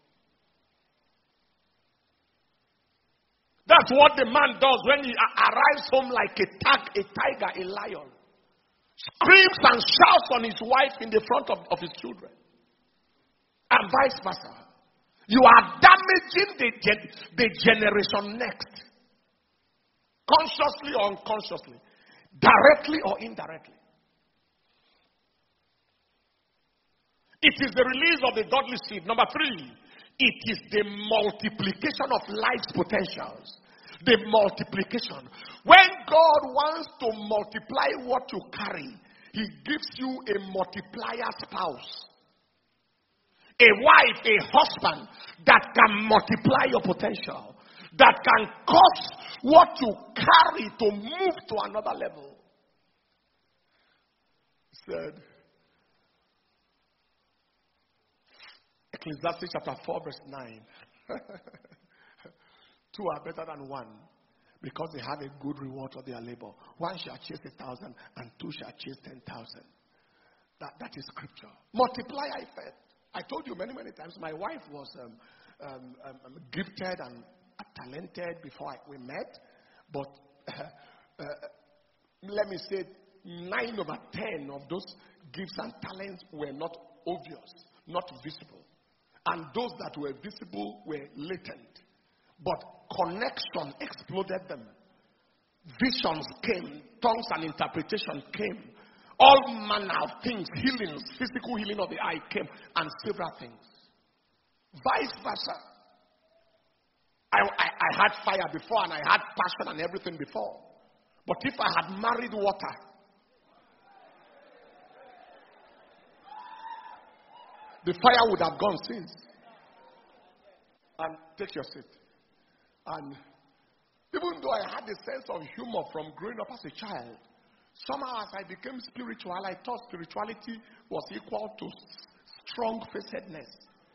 That's what the man does when he arrives home like a, tag, a tiger, a lion. Screams and shouts on his wife in the front of, of his children. And vice versa. You are damaging the, gen, the generation next. Consciously or unconsciously. Directly or indirectly. It is the release of the godly seed. Number three, it is the multiplication of life's potentials. The multiplication. When God wants to multiply what you carry, He gives you a multiplier spouse. A wife, a husband that can multiply your potential. That can cause what you carry to move to another level. He said, Ecclesiastes chapter four verse nine. Two are better than one, because they have a good reward of their labor. One shall chase a thousand, and two shall chase ten thousand. That, that is scripture. Multiply, I said. I told you many, many times, my wife was um, um, um, gifted and talented before I, we met. But uh, uh, let me say, nine over ten of those gifts and talents were not obvious, not visible. And those that were visible were latent. But connection exploded them. Visions came, tongues and interpretation came. All manner of things, healings, physical healing of the eye came, and several things. Vice versa. I, I, I had fire before, and I had passion and everything before. But if I had married water, the fire would have gone since. And take your seat. And even though I had a sense of humor from growing up as a child, somehow as I became spiritual, I thought spirituality was equal to strong-facedness.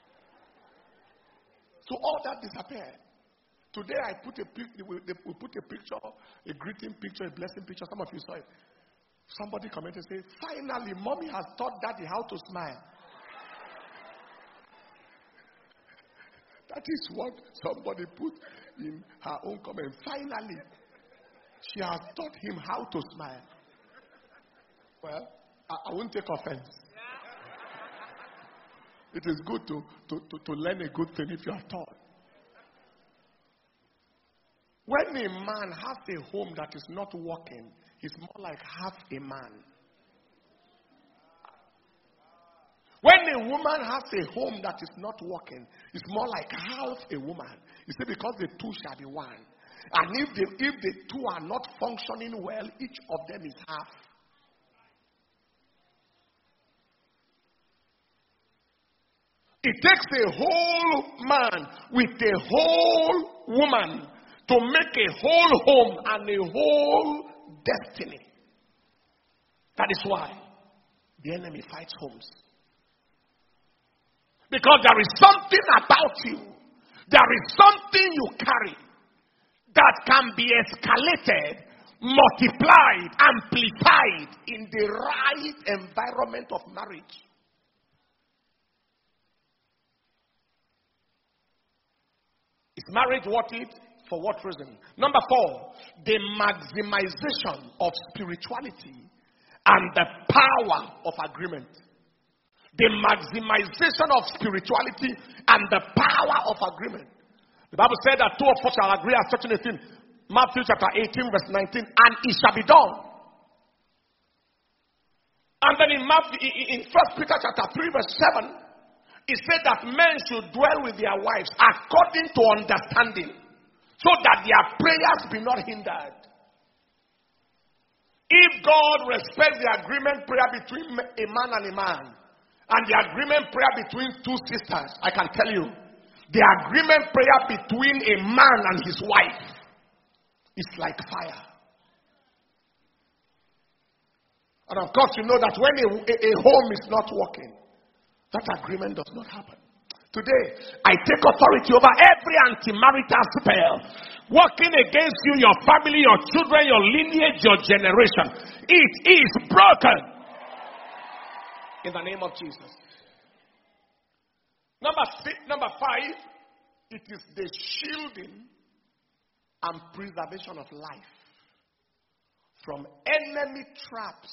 So all that disappeared. Today I put a we put a picture, a greeting picture, a blessing picture. Some of you saw it. Somebody commented and said, finally, mommy has taught daddy how to smile. That is what somebody put in her own comment. Finally, she has taught him how to smile. Well, I, I won't take offense. It is good to, to, to, to learn a good thing if you are taught. When a man has a home that is not working, he's more like half a man. When a woman has a home that is not working, it's more like half a woman. You see, because the two shall be one. And if the, if the two are not functioning well, each of them is half. It takes a whole man with a whole woman to make a whole home and a whole destiny. That is why the enemy fights homes. Because there is something about you, there is something you carry that can be escalated, multiplied, amplified in the right environment of marriage. Is marriage worth it? For what reason? Number four, the maximization of spirituality and the power of agreement. The maximization of spirituality and the power of agreement. The Bible said that two of us shall agree as touching a thing. Matthew chapter eighteen, verse nineteen, and it shall be done. And then in Matthew, in First Peter chapter three, verse seven, it said that men should dwell with their wives according to understanding, so that their prayers be not hindered. If God respects the agreement prayer between a man and a man, and the agreement prayer between two sisters, I can tell you, the agreement prayer between a man and his wife is like fire. And of course, you know that when a, a, a home is not working, that agreement does not happen. Today, I take authority over every anti-marital spell working against you, your family, your children, your lineage, your generation. It is broken. In the name of Jesus. Number six, number five, it is the shielding and preservation of life from enemy traps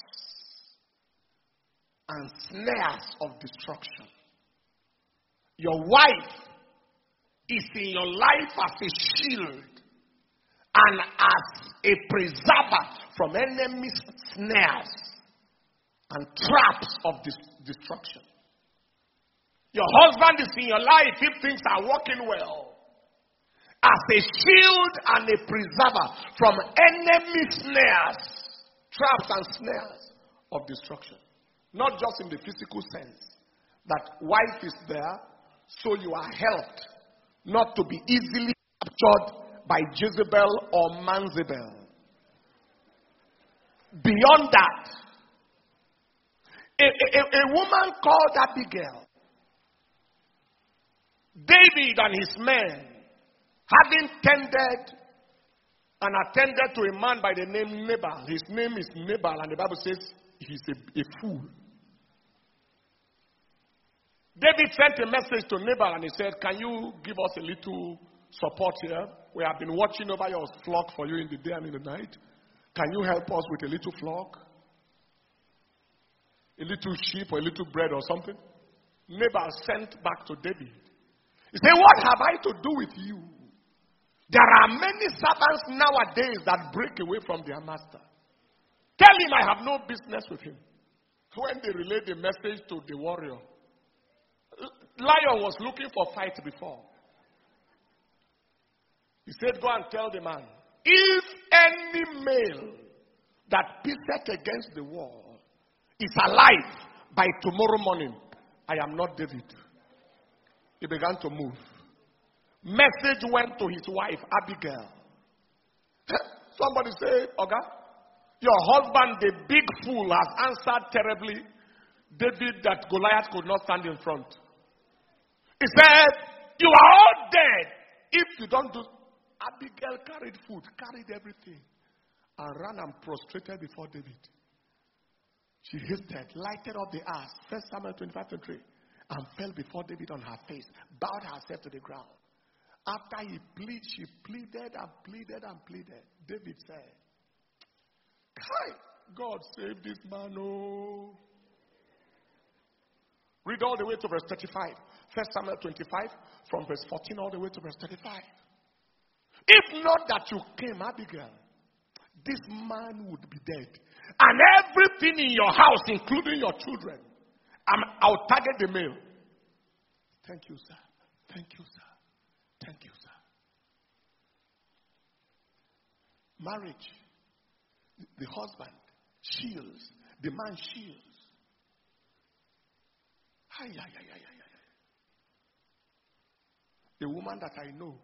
and snares of destruction. Your wife is in your life as a shield and as a preserver from enemy snares and traps of destruction. Your husband is in your life if things are working well, as a shield and a preserver from enemy snares, traps and snares of destruction. Not just in the physical sense, that wife is there, so you are helped not to be easily captured by Jezebel or Manzebel. Beyond that, a, a, a woman called Abigail, David and his men, having tended and attended to a man by the name Nabal. His name is Nabal, and the Bible says he's a, a fool. David sent a message to Nabal and he said, can you give us a little support here? We have been watching over your flock for you in the day and in the night. Can you help us with a little flock? A little sheep or a little bread or something? Nabal sent back to David. He said, what have I to do with you? There are many servants nowadays that break away from their master. Tell him I have no business with him. When they relayed the message to the warrior, Lion was looking for fight before. He said, go and tell the man, if any male that pisseth against the wall is alive by tomorrow morning, I am not David. He began to move. Message went to his wife, Abigail. Somebody say, Oga, your husband, the big fool, has answered terribly David that Goliath could not stand in front. He said, you are all dead if you don't do. Abigail carried food, carried everything, and ran and prostrated before David. She hasted, lighted up the ass, First Samuel twenty-five to three, and fell before David on her face, bowed herself to the ground. After he pleaded, she pleaded and pleaded and pleaded. David said, God save this man, oh. Read all the way to verse thirty-five. First Samuel twenty-five, from verse fourteen all the way to verse thirty-five. If not that you came, Abigail, this man would be dead. And everything in your house, including your children, I'm, I'll target the male. Thank you, sir. Thank you, sir. Thank you, sir. Marriage, the husband shields, the man shields. Ay, ay, ay, ay, ay, ay. The woman that I know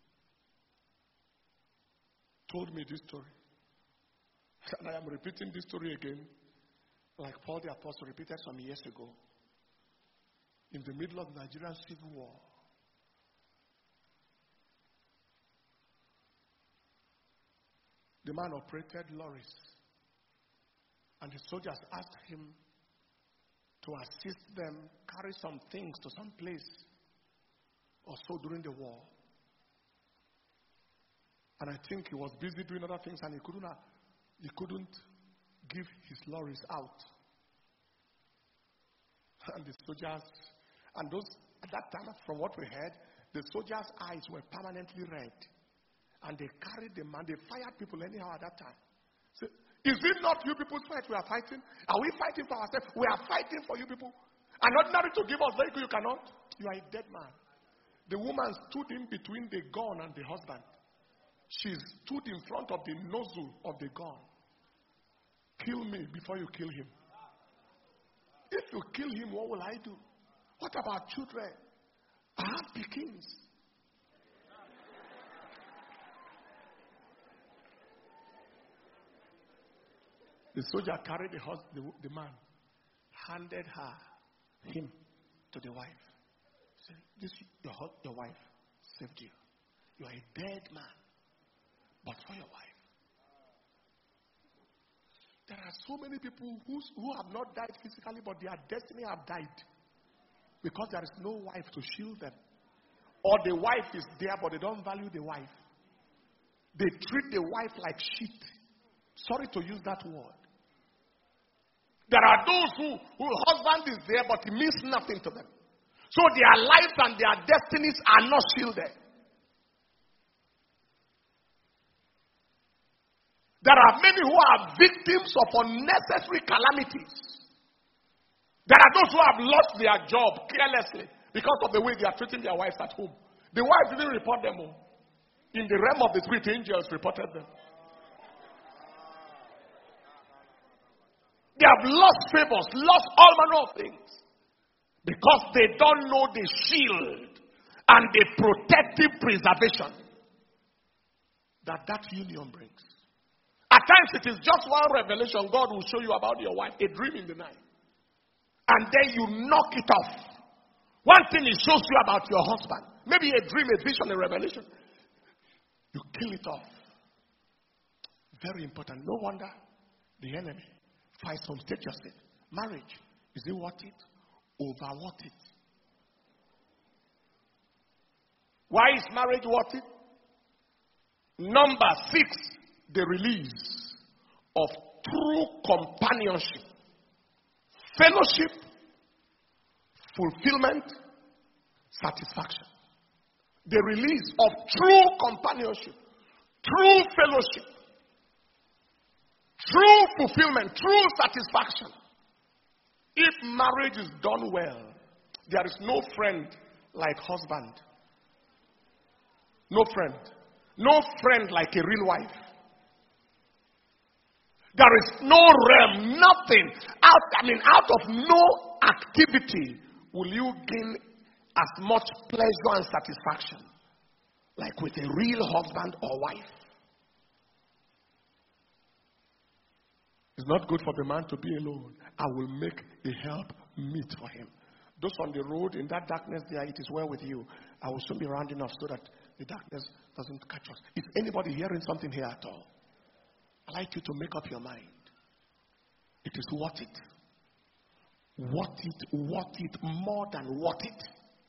told me this story. And I am repeating this story again, like Paul the Apostle repeated some years ago. In the middle of the Nigerian Civil War, the man operated lorries, and the soldiers asked him to assist them carry some things to some place or so during the war. And I think he was busy doing other things, and he couldn't, he couldn't give his lorries out. And the soldiers, and those, at that time, from what we heard, the soldiers' eyes were permanently red. And they carried the man, they fired people anyhow at that time. So, is it not you people's fight we are fighting? Are we fighting for ourselves? We are fighting for you people. And ordinary to give us vehicle, you cannot. You are a dead man. The woman stood in between the gun and the husband. She stood in front of the nozzle of the gun. Kill me before you kill him. If you kill him, what will I do? What about children? I have pickings. The soldier carried the, hus- the, the man, handed her, him, to the wife. Said, this your, your wife saved you. You are a dead man, but for your wife. There are so many people who, who have not died physically, but their destiny have died. Because there is no wife to shield them. Or the wife is there, but they don't value the wife. They treat the wife like shit. Sorry to use that word. There are those who, whose husband is there, but he means nothing to them. So their lives and their destinies are not shielded. There are many who are victims of unnecessary calamities. There are those who have lost their job carelessly because of the way they are treating their wives at home. The wife didn't report them all. In the realm of the spirit, angels reported them. They have lost favors, lost all manner of things. Because they don't know the shield and the protective preservation that that union brings. At times it is just one revelation God will show you about your wife, a dream in the night. And then you knock it off. One thing he shows you about your husband, maybe a dream, a vision, a revelation. You kill it off. Very important. No wonder the enemy fights on stage. Just said, marriage, is it worth it? Over worth it? Why is marriage worth it? Number six, the release of true companionship, fellowship, fulfillment, satisfaction. The release of true companionship, true fellowship, true fulfillment, true satisfaction. If marriage is done well, there is no friend like husband. No friend. No friend like a real wife. There is no realm, nothing. Out, I mean, out of no activity will you gain as much pleasure and satisfaction like with a real husband or wife. It's not good for the man to be alone. I will make a help meet for him. Those on the road in that darkness there, it is well with you. I will soon be rounding off so that the darkness doesn't catch us. Is anybody hearing something here at all? I'd like you to make up your mind. It is worth it. Worth it, worth it, more than worth it.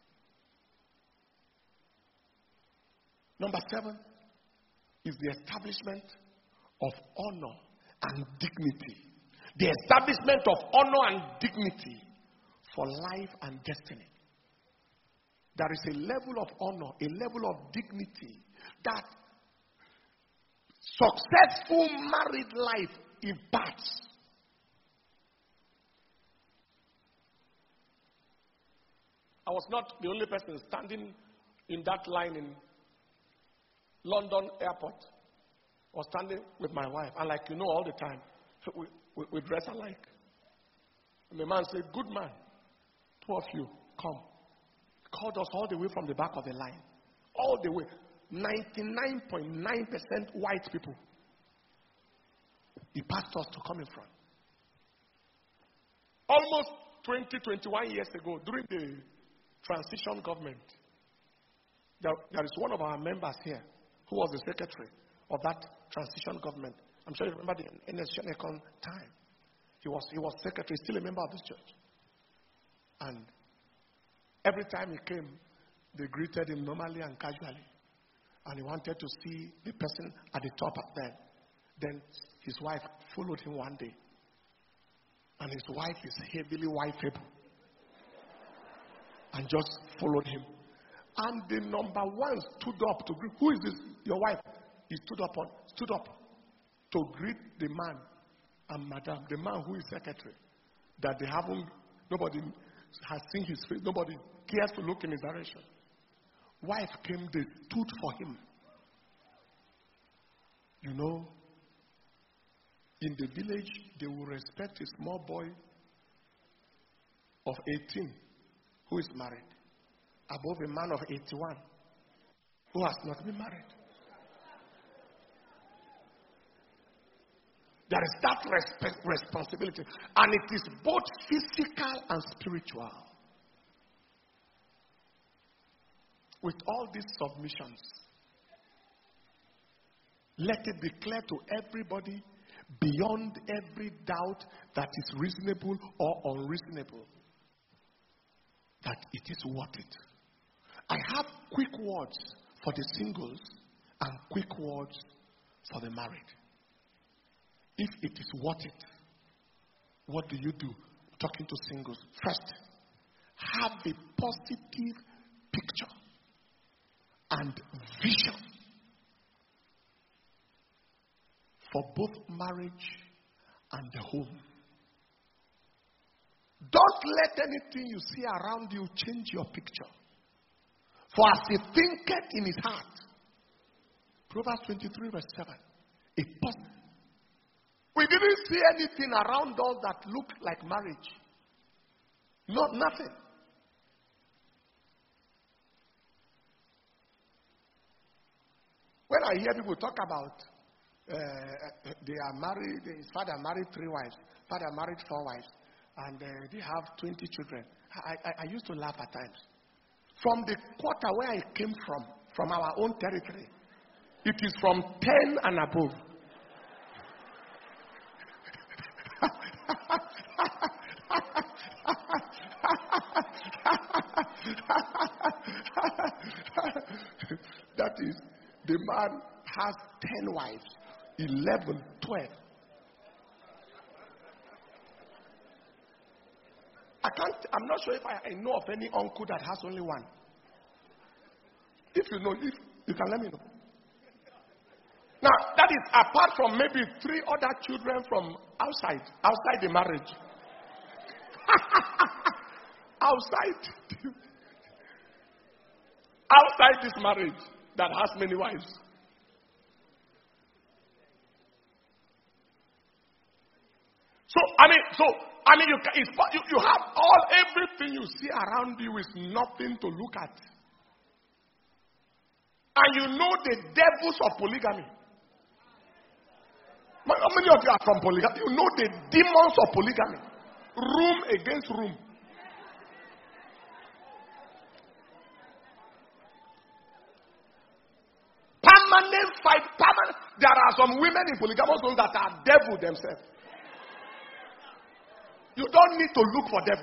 Number seven is the establishment of honor and dignity. The establishment of honor and dignity for life and destiny. There is a level of honor, a level of dignity that successful married life imparts. I was not the only person standing in that line in London airport. I was standing with my wife, and like you know, all the time, we, we, we dress alike. And the man said, "Good man, two of you, come." He called us all the way from the back of the line. All the way. ninety-nine point nine percent white people. He passed us to come in front. Almost twenty, twenty-one years ago, during the transition government, there, there is one of our members here who was the secretary of that transition government. I'm sure you remember the N S Shonekon time. He was, he was secretary, still a member of this church. And every time he came, they greeted him normally and casually. And he wanted to see the person at the top of them. Then his wife followed him one day. And his wife is heavily wifeable. And just followed him. And the number one stood up to greet. Who is this? Your wife. He stood up on, stood up to greet the man and madam, the man who is secretary. That they haven't, nobody has seen his face. Nobody cares to look in his direction. Wife came, they stood for him. You know, in the village, they will respect a small boy of eighteen who is married above a man of eighty-one who has not been married. There is that resp- responsibility, and it is both physical and spiritual. With all these submissions, let it be clear to everybody beyond every doubt that is reasonable or unreasonable that it is worth it. I have quick words for the singles and quick words for the married. If it is worth it, what do you do? Talking to singles. First, have a positive picture and vision for both marriage and the home. Don't let anything you see around you change your picture. For as he thinketh in his heart. Proverbs twenty-three verse seven. A pos- we didn't see anything around us that looked like marriage. Not nothing. When I hear people talk about uh, they are married, his father married three wives, father married four wives, and uh, they have twenty children. I, I, I used to laugh at times. From the quarter where I came from, from our own territory, it is from ten and above. That is, the man has ten wives, eleven, twelve. I can't, I'm not sure if I, I know of any uncle that has only one. If you know, if you can let me know. Now, that is apart from maybe three other children from outside, outside the marriage. outside. outside this marriage that has many wives. So, I mean, so, I mean, you, it's, you, you have all, everything you see around you is nothing to look at. And you know the devils of polygamy. How many of you are from polygamy? You know the demons of polygamy. Room against room. Permanent fight. Permanent. There are some women in polygamous homes that are devil themselves. You don't need to look for devil.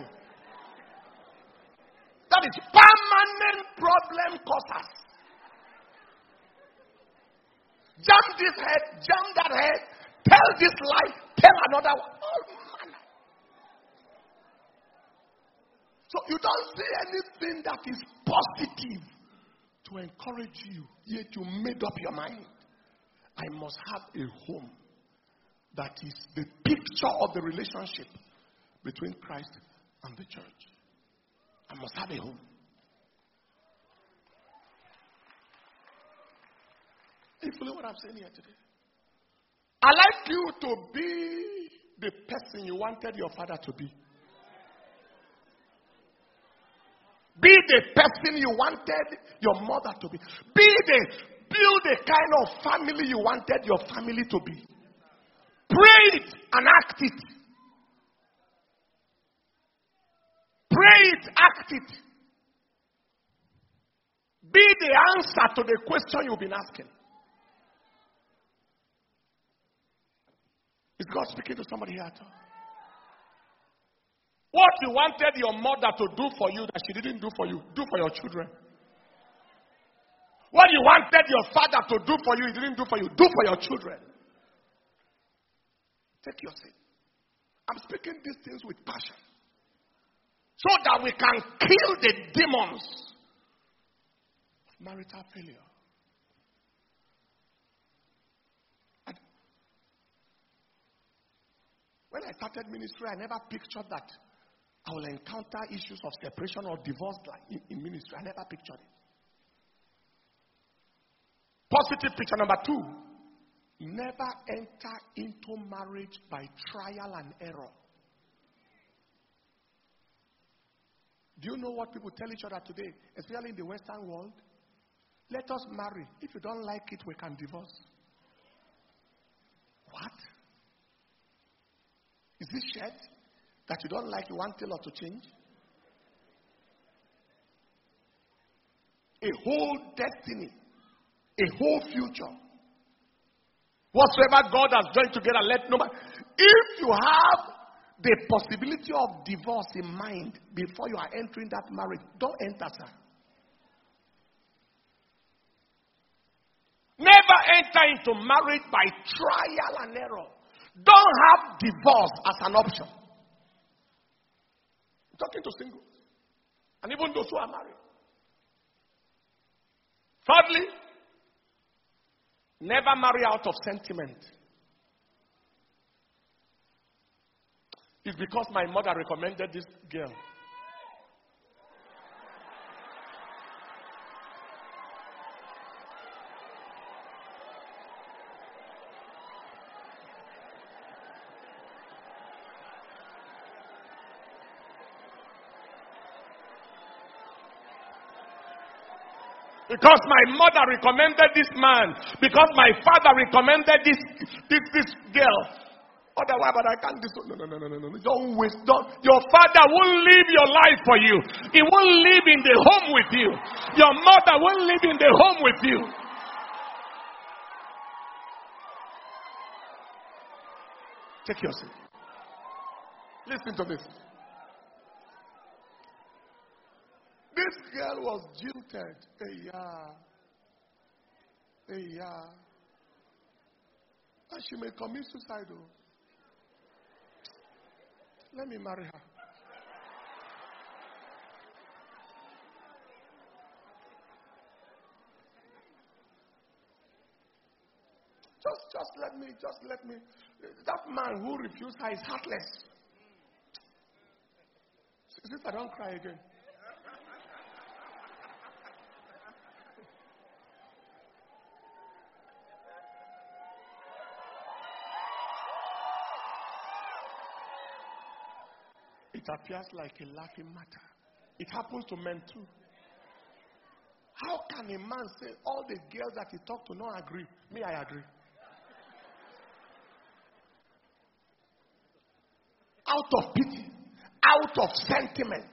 That is permanent problem causers. Jam this head, jam that head, tell this lie, tell another one. Oh, man. So you don't see anything that is positive to encourage you, yet you made up your mind. I must have a home that is the picture of the relationship between Christ and the church. I must have a home. You follow what I'm saying here today? I like you to be the person you wanted your father to be. Be the person you wanted your mother to be. Be the, build the kind of family you wanted your family to be. Pray it and act it. Pray it, act it. Be the answer to the question you've been asking. Is God speaking to somebody here at all? What you wanted your mother to do for you that she didn't do for you, do for your children. What you wanted your father to do for you, he didn't do for you, do for your children. Take your seat. I'm speaking these things with passion. So that we can kill the demons marital failure. And when I started ministry, I never pictured that I will encounter issues of separation or divorce like in, in ministry. I never pictured it. Positive picture number two. Never enter into marriage by trial and error. Do you know what people tell each other today, especially in the Western world? Let us marry. If you don't like it, we can divorce. What? Is this shirt that you don't like, you want tailor to change? A whole destiny, a whole future. Whatsoever God has joined together, let no man. If you have the possibility of divorce in mind before you are entering that marriage, don't enter, sir. Never enter into marriage by trial and error. Don't have divorce as an option. I'm talking to singles. And even those who are married. Thirdly, never marry out of sentiment. It's because my mother recommended this girl. Because my mother recommended this man. Because my father recommended this this, this girl. Otherwise, but I can't do so. No, no, no, no, no, no. Don't waste. Don't. Your father won't live your life for you. He won't live in the home with you. Your mother won't live in the home with you. Take your seat. Listen to this. This girl was jilted. Hey, yeah. Hey, yeah. And she may commit suicide. Oh. Let me marry her. Just, just let me, just let me. That man who refused her is heartless. Since I don't cry again. It appears like a laughing matter. It happens to men too. How can a man say all the girls that he talked to not agree? Me, I agree. Out of pity, out of sentiment.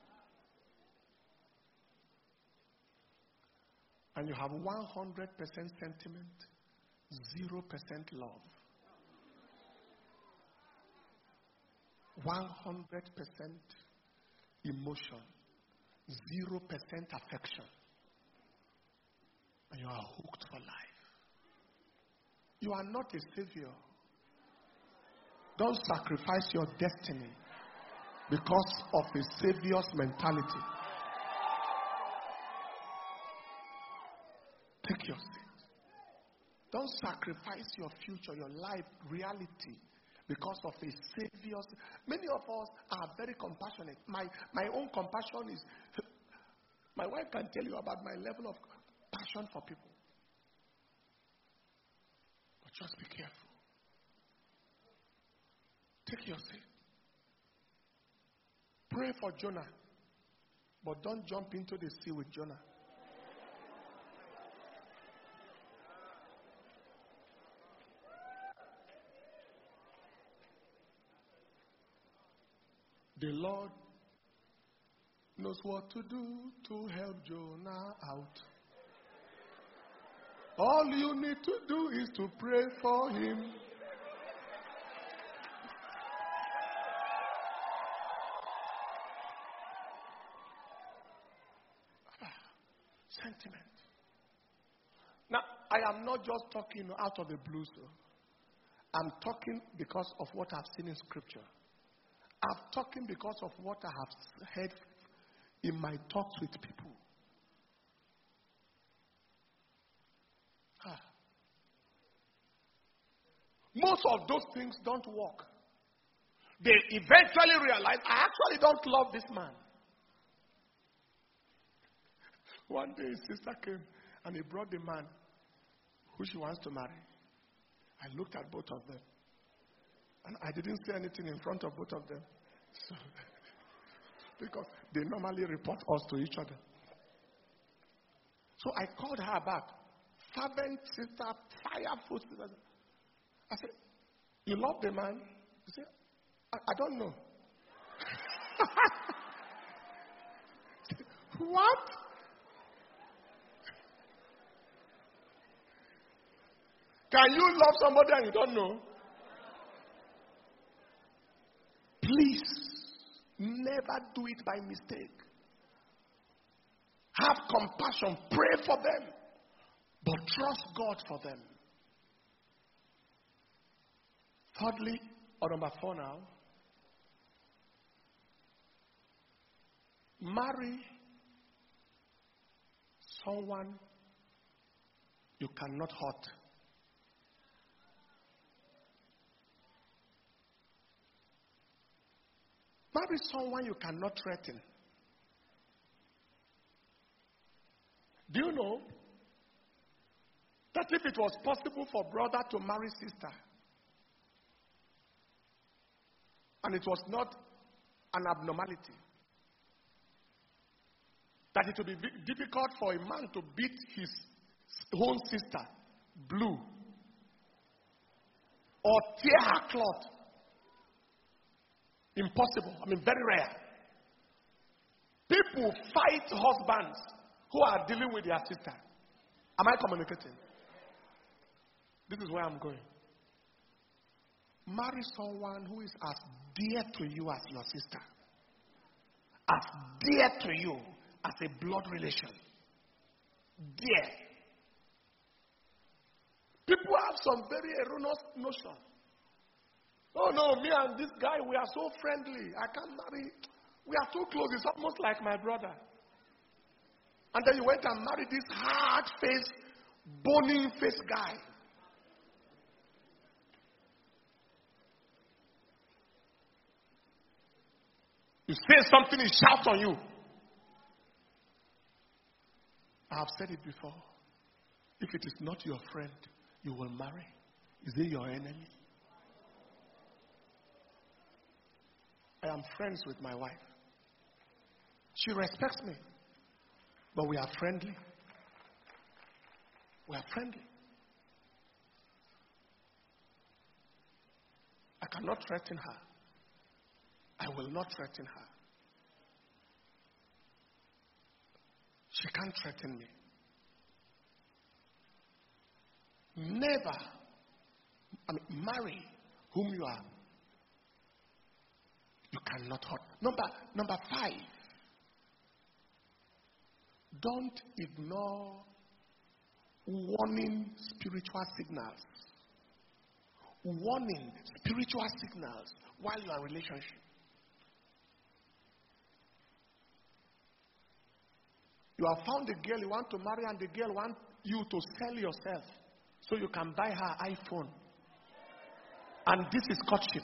And you have one hundred percent sentiment, zero percent love. one hundred percent emotion, zero percent affection. And you are hooked for life. You are not a savior. Don't sacrifice your destiny because of a savior's mentality. Take your seat. Don't sacrifice your future, your life, reality, because of a savior's. Many of us are very compassionate. My, my own compassion is, my wife can tell you about my level of passion for people. But just be careful. Take your seat. Pray for Jonah, but don't jump into the sea with Jonah. The Lord knows what to do to help Jonah out. All you need to do is to pray for him. Sentiment. Now, I am not just talking out of the blue, sir. I'm talking because of what I've seen in Scripture. I'm talking because of what I have heard in my talks with people. Most of those things don't work. They eventually realize, I actually don't love this man. One day his sister came and he brought the man who she wants to marry. I looked at both of them. And I didn't say anything in front of both of them. So, because they normally report us to each other. So I called her back. Fervent sister, fireful sister. I said, you love the man? She said, I, I don't know. What? Can you love somebody and you don't know? Please, never do it by mistake. Have compassion. Pray for them. But trust God for them. Thirdly, or number four now, marry someone you cannot hurt. Marry someone you cannot threaten. Do you know that if it was possible for brother to marry sister, and it was not an abnormality, that it would be difficult for a man to beat his own sister blue or tear her cloth? Impossible. I mean, very rare. People fight husbands who are dealing with their sister. Am I communicating? This is where I'm going. Marry someone who is as dear to you as your sister. As dear to you as a blood relation. Dear. People have some very erroneous notion. Oh no, me and this guy, we are so friendly. I can't marry. We are too close. It's almost like my brother. And then you went and married this hard-faced, bony-faced guy. You say something, he shouts on you. I have said it before. If it is not your friend, you will marry. Is it your enemy? I am friends with my wife. She respects me. But we are friendly. We are friendly. I cannot threaten her. I will not threaten her. She can't threaten me. Never, I mean, marry whom you are. You cannot hurt. Number, number five. Don't ignore warning spiritual signals. Warning spiritual signals while you are in a relationship. You have found a girl you want to marry and the girl wants you to sell yourself so you can buy her iPhone. And this is courtship.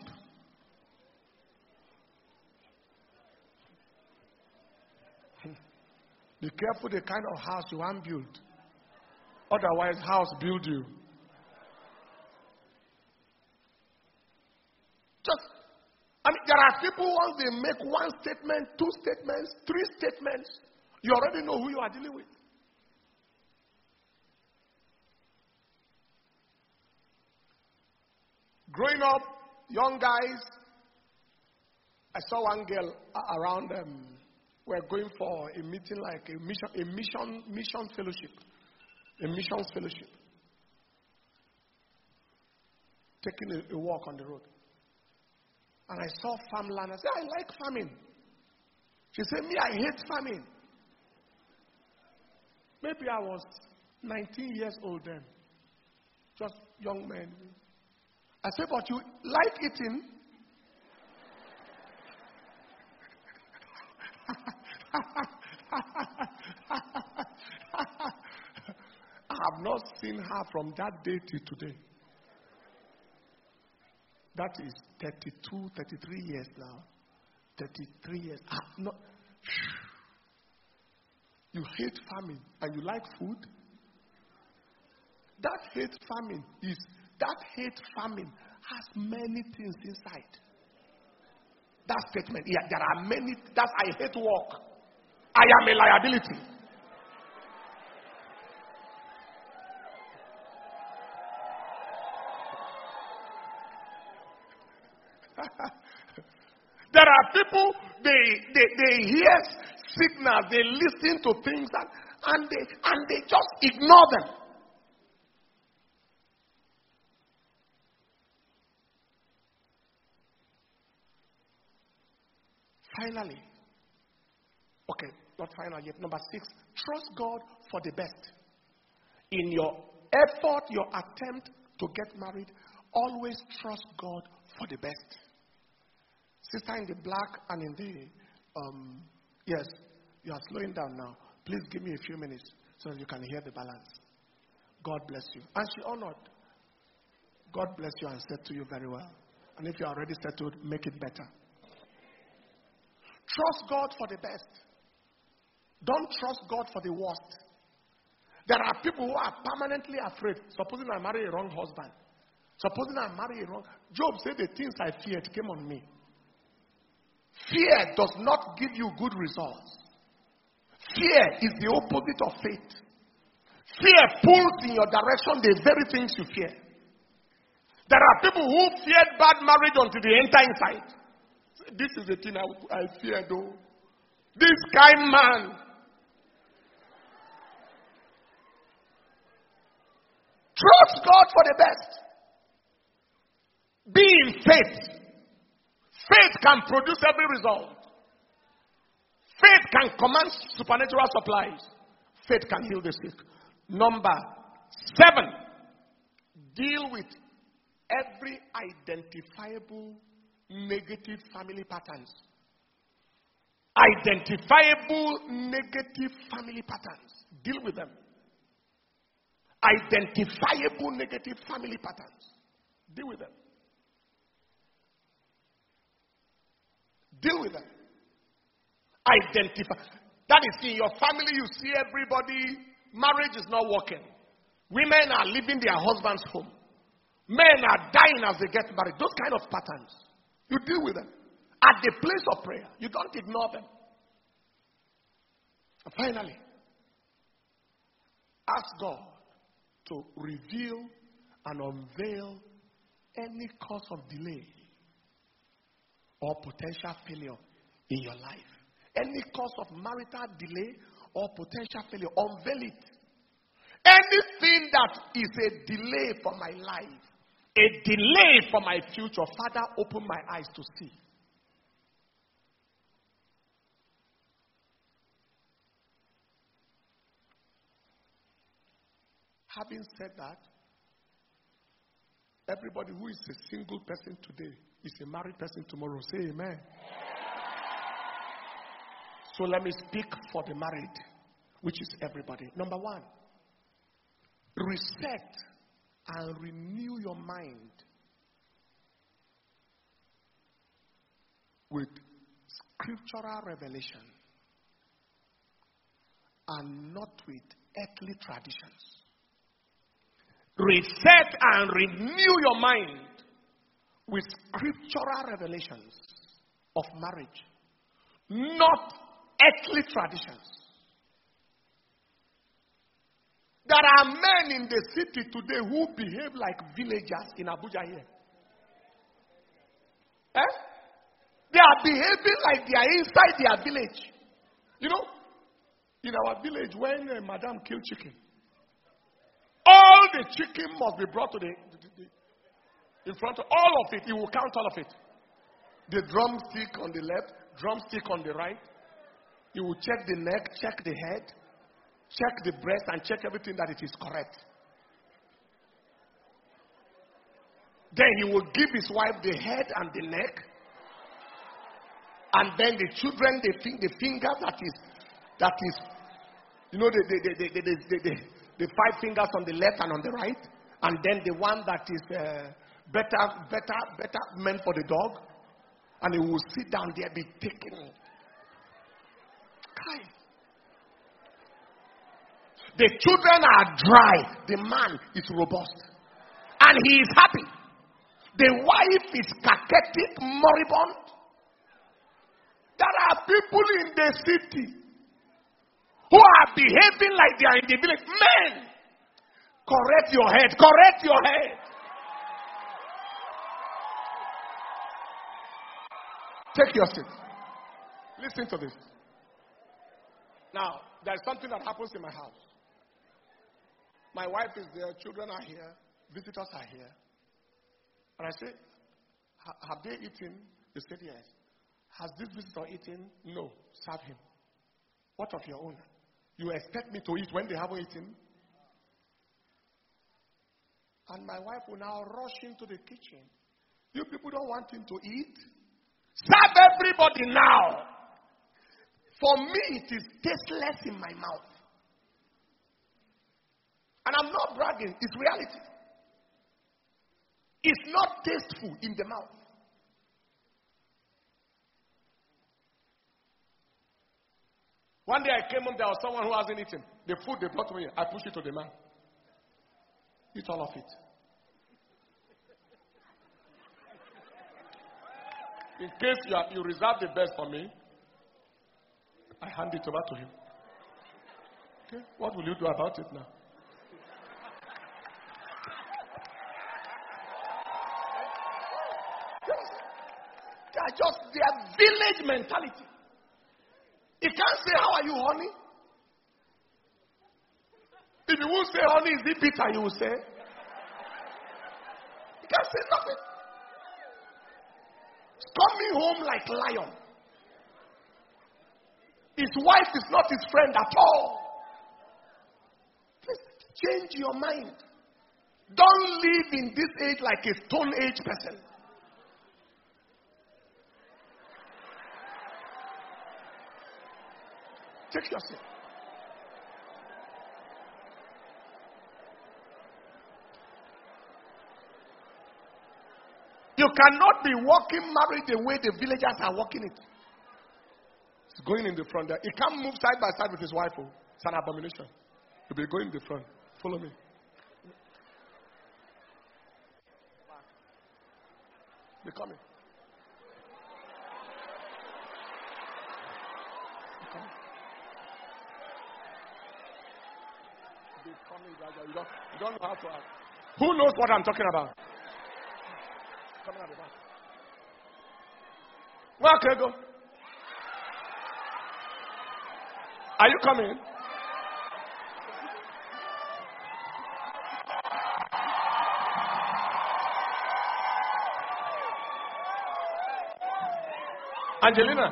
Be careful the kind of house you want build. Otherwise, house build you. Just, I mean, there are people once they make one statement, two statements, three statements, you already know who you are dealing with. Growing up, young guys, I saw one girl around them. We're going for a meeting like a mission, a mission, mission fellowship, a missions fellowship. Taking a, a walk on the road. And I saw farmland. I said, I like farming. She said, me, I hate farming. Maybe I was nineteen years old then. Just young man. I said, but you like eating? I have not seen her from that day till today. That is thirty-two, thirty-three years now. thirty-three years. Ah, no. You hate famine and you like food? That hate famine is, that hate famine has many things inside. That statement, yeah, there are many, that's I hate work. I am a liability. There are people, they, they, they hear signals, they listen to things, and, and, they, and they just ignore them. Finally, okay, not final yet. Number six, trust God for the best. In your effort, your attempt to get married, always trust God for the best. Sister in the black and in the, um, yes, you are slowing down now. Please give me a few minutes so that you can hear the balance. God bless you. And she honored. God bless you and said to you very well. And if you are already settled, make it better. Trust God for the best. Don't trust God for the worst. There are people who are permanently afraid. Supposing I marry a wrong husband. Supposing I marry a wrong... Job said the things I feared came on me. Fear does not give you good results. Fear is the opposite of faith. Fear pulls in your direction the very things you fear. There are people who feared bad marriage until they enter inside. This is the thing I, I fear though. This kind man. Trust God for the best. Be in faith. Faith can produce every result. Faith can command supernatural supplies. Faith can heal the sick. Number seven, deal with every identifiable negative family patterns. Identifiable negative family patterns. Deal with them. Identifiable negative family patterns. Deal with them. Deal with them. Identify. That is, in your family, you see everybody, marriage is not working. Women are leaving their husbands' home. Men are dying as they get married. Those kind of patterns. You deal with them. At the place of prayer, you don't ignore them. And finally, ask God to reveal and unveil any cause of delay or potential failure in your life. Any cause of marital delay or potential failure, unveil it. Anything that is a delay for my life, a delay for my future, Father, open my eyes to see. Having said that, everybody who is a single person today is a married person tomorrow. Say amen. So let me speak for the married, which is everybody. Number one, reset and renew your mind with scriptural revelation and not with earthly traditions. Reset and renew your mind with scriptural revelations of marriage, not earthly traditions. There are men in the city today who behave like villagers in Abuja here. Eh? They are behaving like they are inside their village. You know, in our village, when uh, Madam killed chicken, all the chicken must be brought to the, the, the in front of all of it. He will count all of it. The drumstick on the left, drumstick on the right. He will check the neck, check the head, check the breast, and check everything that it is correct. Then he will give his wife the head and the neck. And then the children, they think the finger that is, that is, you know, the, the, the, the, the, the, the, the five fingers on the left and on the right. And then the one that is uh, better, better, better meant for the dog, and he will sit down there, be taken. Kai. The children are dry. The man is robust. And he is happy. The wife is cachetic, moribund. There are people in the city who are behaving like they are in the village. Men, correct your head. Correct your head. Take your seat. Listen to this. Now, there's something that happens in my house. My wife is there, children are here, visitors are here. And I say, have they eaten? They said yes. Has this visitor eaten? No. Serve him. What of your own? You expect me to eat when they haven't eaten? And my wife will now rush into the kitchen. You people don't want him to eat? Serve everybody now. For me, it is tasteless in my mouth. And I'm not bragging, it's reality. It's not tasteful in the mouth. One day I came home, there was someone who hasn't eaten. The food they brought me, I pushed it to the man. Eat all of it. In case you, are, you reserve the best for me, I hand it over to him. Okay, what will you do about it now? They are just their village mentality. He can't say, how are you, honey? If you won't say, honey, is it bitter, you will say. He can't say nothing. He's coming home like lion. His wife is not his friend at all. Please change your mind. Don't live in this age like a stone age person. Take your seat. You cannot be walking married the way the villagers are walking it. He's going in the front there. He can't move side by side with his wife. Oh. It's an abomination. He'll be going in the front. Follow me. Be coming. Be coming. Be coming, Raja. You don't, you don't know how to act. Who knows what I'm talking about? Coming at the back. Where can I go? Are you coming? Angelina.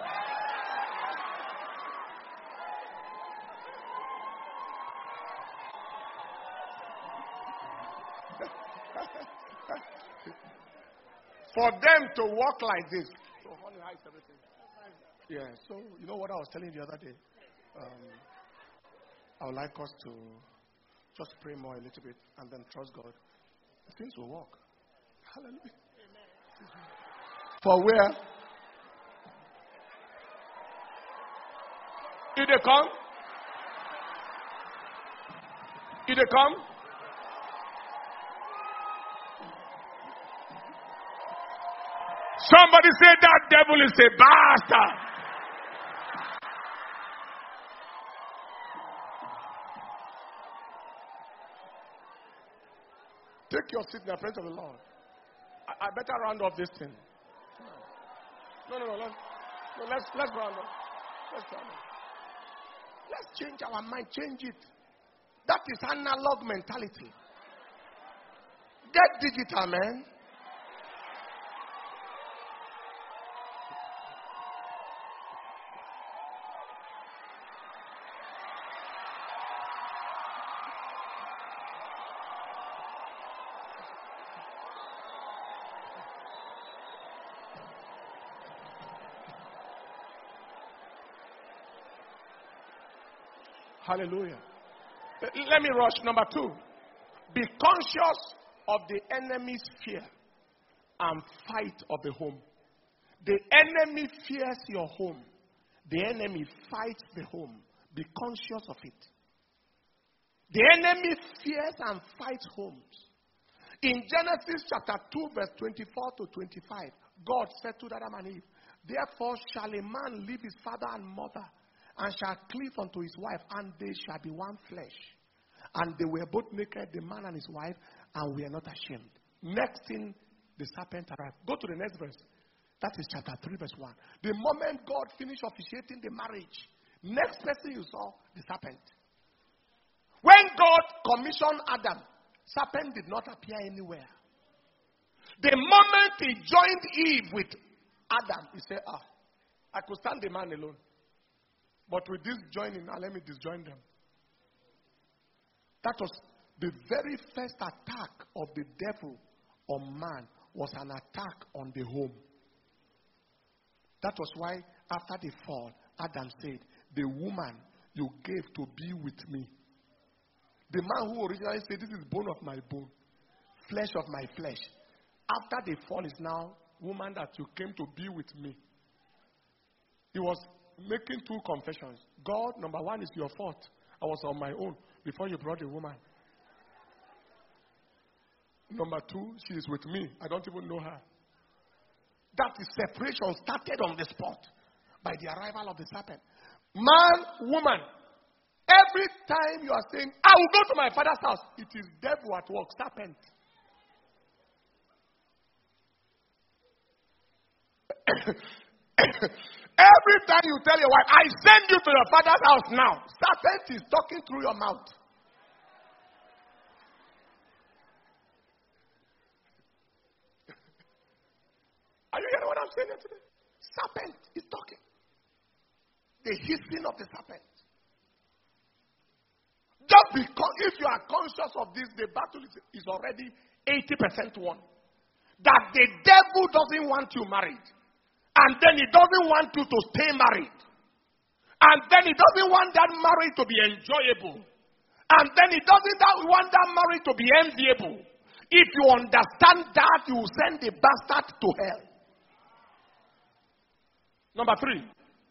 For them to walk like this. So honey hides everything. Yeah, so you know what I was telling you the other day? Um, I would like us to just pray more a little bit and then trust God. Things will work. Hallelujah. For where? Did they come? Did they come? Somebody say that devil is a bastard. Take your seat in the presence of the Lord. I, I better round off this thing. No, no, no. Let's, no, let's, let's round off. Let's round off. Let's change our mind. Change it. That is analog mentality. Get digital, man. Hallelujah. Let me rush. Number two. Be conscious of the enemy's fear and fight of the home. The enemy fears your home. The enemy fights the home. Be conscious of it. The enemy fears and fights homes. In Genesis chapter two, verse twenty-four to twenty-five, God said to Adam and Eve, therefore shall a man leave his father and mother, and shall cleave unto his wife, and they shall be one flesh. And they were both naked, the man and his wife, and we are not ashamed. Next thing, the serpent arrived. Go to the next verse. That is chapter three, verse one. The moment God finished officiating the marriage, next person you saw, the serpent. When God commissioned Adam, serpent did not appear anywhere. The moment he joined Eve with Adam, he said, ah, I could stand the man alone. But with this joining, now let me disjoin them. That was the very first attack of the devil on man, was an attack on the home. That was why after the fall, Adam said, the woman you gave to be with me. The man who originally said, this is bone of my bone, flesh of my flesh. After the fall is now, woman that you came to be with me. He was making two confessions. God, number one, is your fault. I was on my own before you brought the woman. Number two, she is with me. I don't even know her. That is separation started on the spot by the arrival of the serpent. Man, woman, every time you are saying, I will go to my father's house, it is devil at work, serpent. Every time you tell your wife, I send you to your father's house now, serpent is talking through your mouth. Are you hearing what I'm saying here today? Serpent is talking. The hissing of the serpent. Just because if you are conscious of this, the battle is, is already eighty percent won. That the devil doesn't want you married. And then he doesn't want you to stay married. And then he doesn't want that marriage to be enjoyable. And then he doesn't want that marriage to be enviable. If you understand that, you will send the bastard to hell. Number three,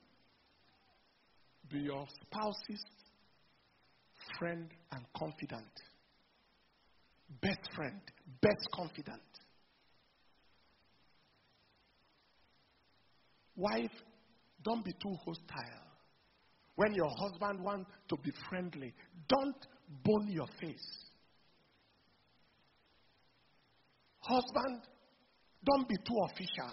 be your spouse's friend and confidant. Best friend, best confidant. Wife, don't be too hostile. When your husband wants to be friendly, don't bone your face. Husband, don't be too official.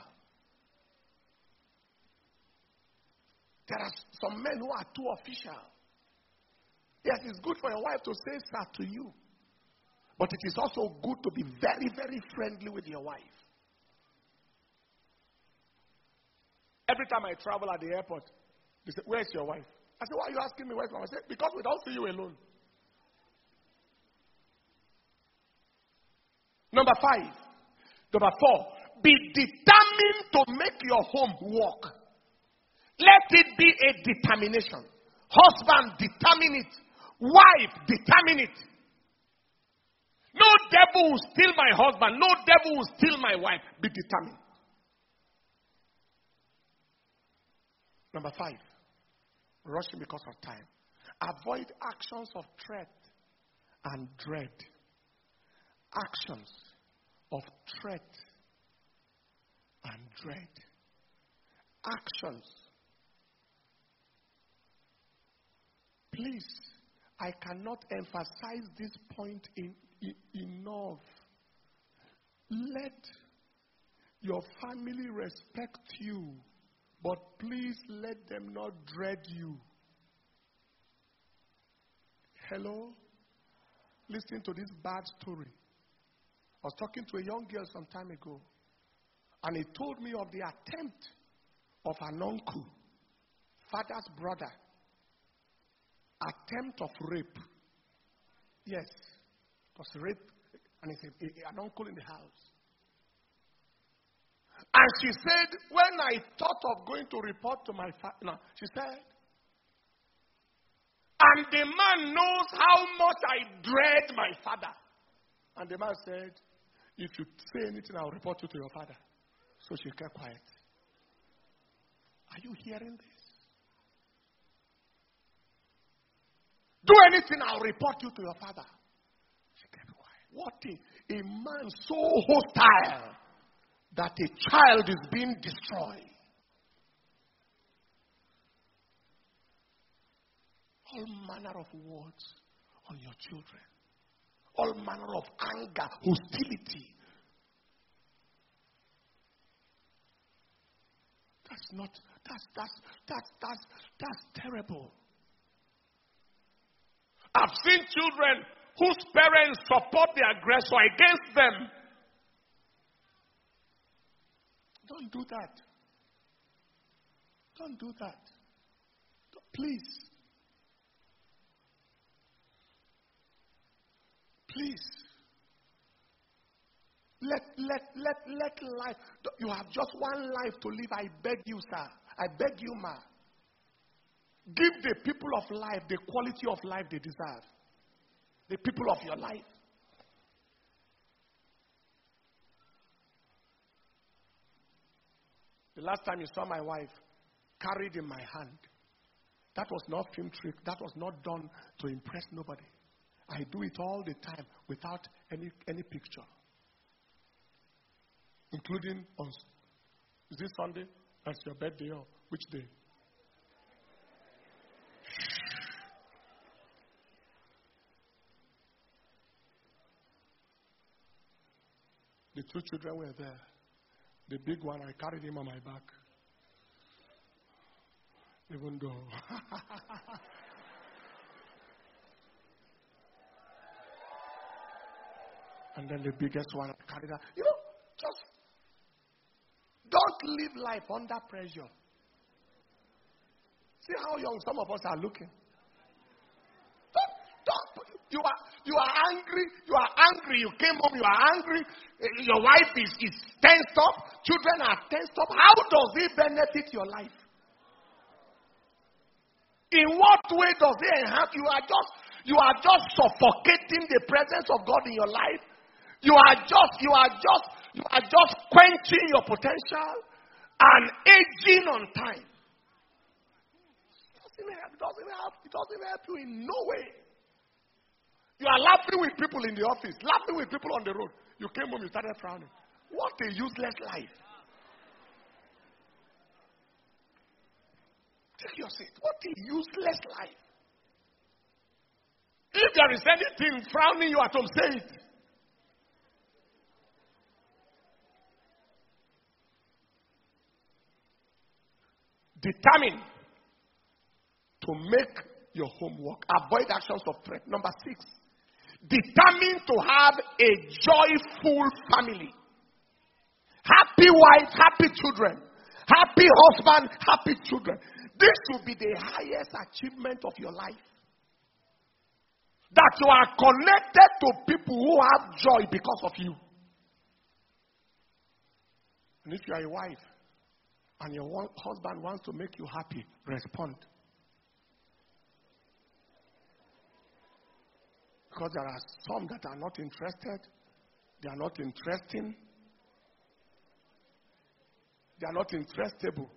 There are some men who are too official. Yes, it's good for your wife to say sir to you. But it is also good to be very, very friendly with your wife. Every time I travel at the airport, they say, where's your wife? I say, why are you asking me where's my wife? I say, because we don't see you alone. Number five. Number four. Be determined to make your home work. Let it be a determination. Husband, determine it. Wife, determine it. No devil will steal my husband. No devil will steal my wife. Be determined. Number five. Rushing because of time. Avoid actions of threat and dread. Actions of threat and dread. Actions. Please, I cannot emphasize this point in, in, enough. Let your family respect you, but please let them not dread you. Hello? Listen to this bad story. I was talking to a young girl some time ago, and he told me of the attempt of an uncle, father's brother, attempt of rape. Yes, it was rape, and it's a, a, an uncle in the house. And she said, when I thought of going to report to my father, no, she said, and the man knows how much I dread my father. And the man said, If you say anything, I'll report you to your father. So she kept quiet. Are you hearing this? Do anything, I'll report you to your father. She kept quiet. What a, a man so hostile that a child is being destroyed. All manner of words on your children. All manner of anger, hostility. That's not, that's, that's, that's, that's, that's terrible. I've seen children whose parents support the aggressor against them. Don't do that. Don't do that. Please. Please. Let, let, let, let life. You have just one life to live. I beg you, sir. I beg you, ma. Give the people of life the quality of life they deserve. The people of your life. The last time you saw my wife carried in my hand, that was not film trick. That was not done to impress nobody. I do it all the time without any, any picture. Including on, is this Sunday? That's your birthday or which day? The two children were there. The big one, I carried him on my back. Even though. And then the biggest one, I carried her. You know, just don't live life under pressure. See how young some of us are looking. Don't, don't. You are, you are angry. You are angry. You came home. You are angry. Your wife is, is tensed up. Children are tensed up. How does it benefit your life? In what way does it enhance? You are just, you are just suffocating the presence of God in your life. You are just, you are just, you are just quenching your potential and aging on time. It doesn't help. It doesn't help. It doesn't help you in no way. You are laughing with people in the office, laughing with people on the road. You came home, you started frowning. What a useless life. Take your seat. What a useless life. If there is anything frowning you at home, say it. Determine to make your homework. Avoid actions of threat. Number six. Determine to have a joyful family. Happy wife, happy children. Happy husband, happy children. This will be the highest achievement of your life. That you are connected to people who have joy because of you. And if you are a wife and your husband wants to make you happy, respond. Because there are some that are not interested. They are not interesting. They are not interestable.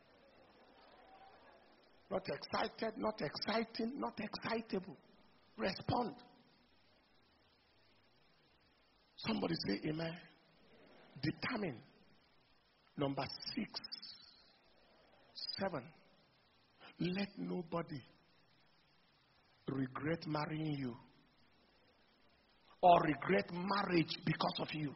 Not excited, not exciting, not excitable. Respond. Somebody say amen. Determine. Number six. Seven. Let nobody regret marrying you or regret marriage because of you.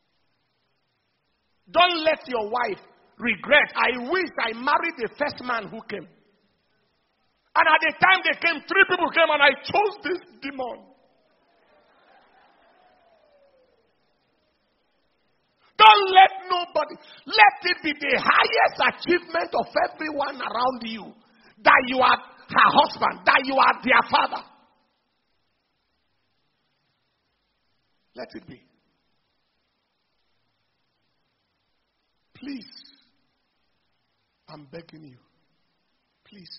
Don't let your wife regret. I wish I married the first man who came. And at the time they came, three people came and I chose this demon. Don't let nobody, let it be the highest achievement of everyone around you that you are her husband, that you are their father. Let it be. Please, I'm begging you, please.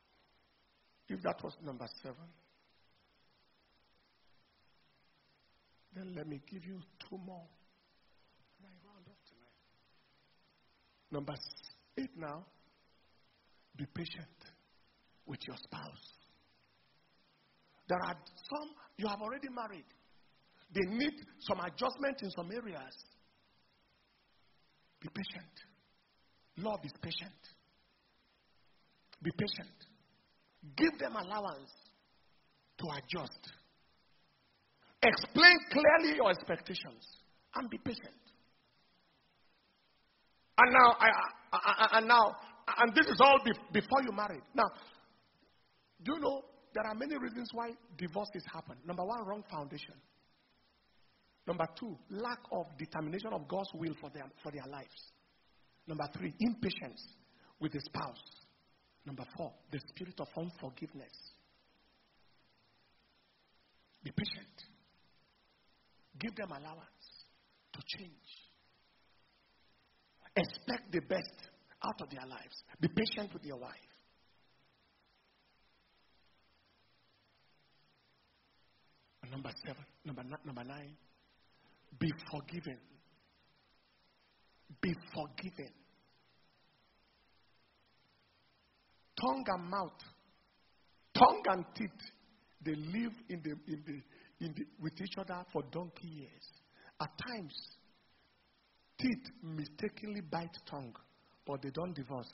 If that was number seven. Then let me give you two more. And I round off tonight. Number eight now. Be patient with your spouse. There are some, you have already married. They need some adjustment in some areas. Be patient. Love is patient. Be patient. Give them allowance to adjust. Explain clearly your expectations and be patient. And now, I, I, I, and now, and this is all be, before you married. Now, do you know there are many reasons why divorces happen? Number one, wrong foundation. Number two, lack of determination of God's will for their for their lives. Number three, impatience with the spouse. Number four, the spirit of unforgiveness. Be patient. Give them allowance to change. Expect the best out of their lives. Be patient with your wife. And number seven, number, number nine, be forgiven. Be forgiven. Tongue and mouth, tongue and teeth, they live in the, in the, in the, with each other for donkey years. At times, teeth mistakenly bite tongue, but they don't divorce.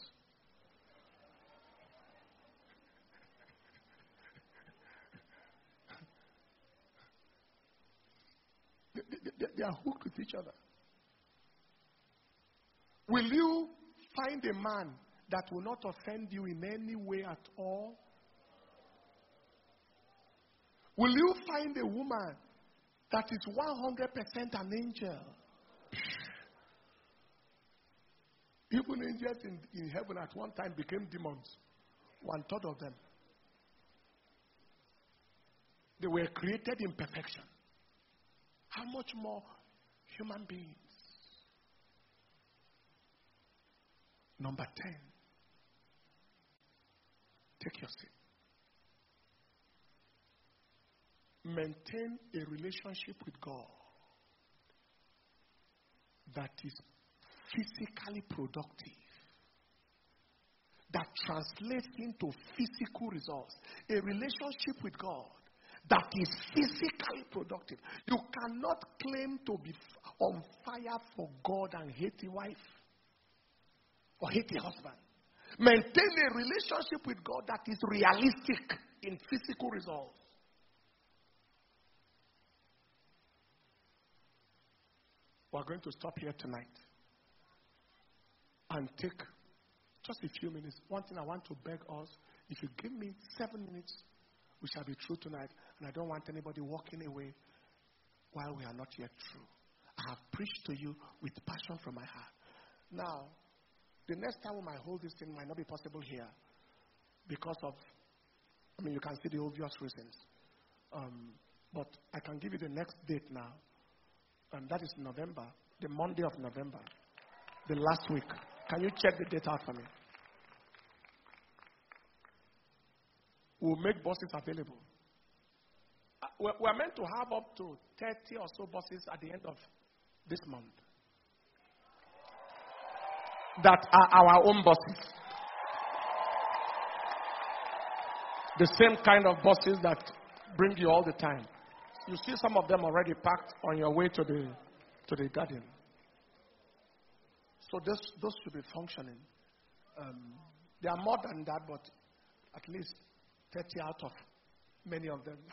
they, they, they are hooked with each other. Will you find a man that will not offend you in any way at all? Will you find a woman that is one hundred percent an angel? Even angels in, in heaven at one time became demons. One third of them. They were created in perfection. How much more human beings? Number ten. Take your seat. Maintain a relationship with God that is physically productive, that translates into physical results. A relationship with God that is physically productive. You cannot claim to be on fire for God and hate your wife or hate your husband. Maintain a relationship with God that is realistic in physical results. We're going to stop here tonight and take just a few minutes. One thing I want to beg us, if you give me seven minutes, we shall be through tonight. And I don't want anybody walking away while we are not yet through. I have preached to you with passion from my heart. Now, the next time we might hold this thing might not be possible here because of, I mean, you can see the obvious reasons. Um, but I can give you the next date now. And that is November, the Monday of November, the last week. Can you check the date out for me? We'll make buses available. Uh, we're, we're meant to have up to thirty or so buses at the end of this month that are our own buses. The same kind of buses that bring you all the time. You see some of them already packed on your way to the to the garden. So this, those should be functioning. Um, there are more than that, but at least thirty out of many of them.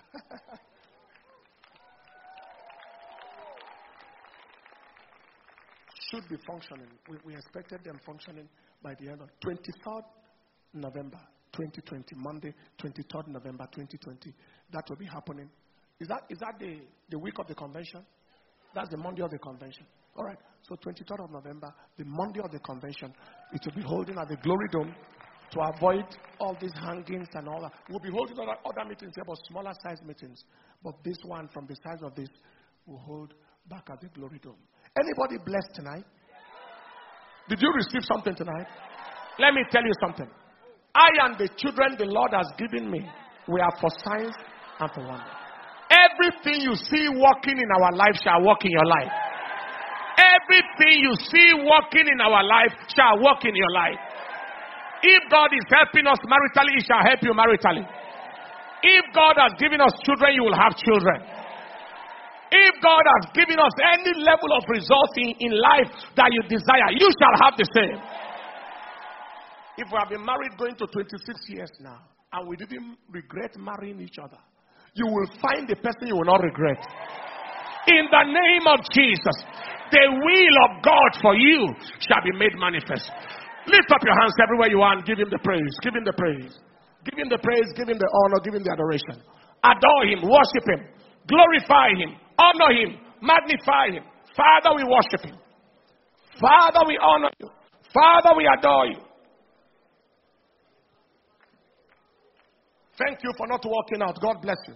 Should be functioning. We, we expected them functioning by the end of twenty-third November twenty twenty, Monday, twenty-third November twenty twenty. That will be happening. Is that is that the, the week of the convention? That's the Monday of the convention. All right. So twenty-third of November, the Monday of the convention, it will be holding at the Glory Dome to avoid all these hangings and all that. We'll be holding other, other meetings here, but smaller size meetings. But this one, from the size of this, we'll hold back at the Glory Dome. Anybody blessed tonight? Did you receive something tonight? Let me tell you something. I and the children the Lord has given me, we are for signs and for wonders. Everything you see working in our life shall work in your life. Everything you see working in our life shall work in your life. If God is helping us maritally, He shall help you maritally. If God has given us children, you will have children. If God has given us any level of results in, in life that you desire, you shall have the same. If we have been married going to twenty-six years now, and we didn't regret marrying each other, you will find the person you will not regret. In the name of Jesus, the will of God for you shall be made manifest. Lift up your hands everywhere you are and give Him the praise. Give Him the praise. Give Him the praise, give Him the honor, give Him the adoration. Adore Him, worship Him, glorify Him, honor Him, magnify Him. Father, we worship Him. Father, we honor You. Father, we adore You. Thank You for not walking out. God bless You.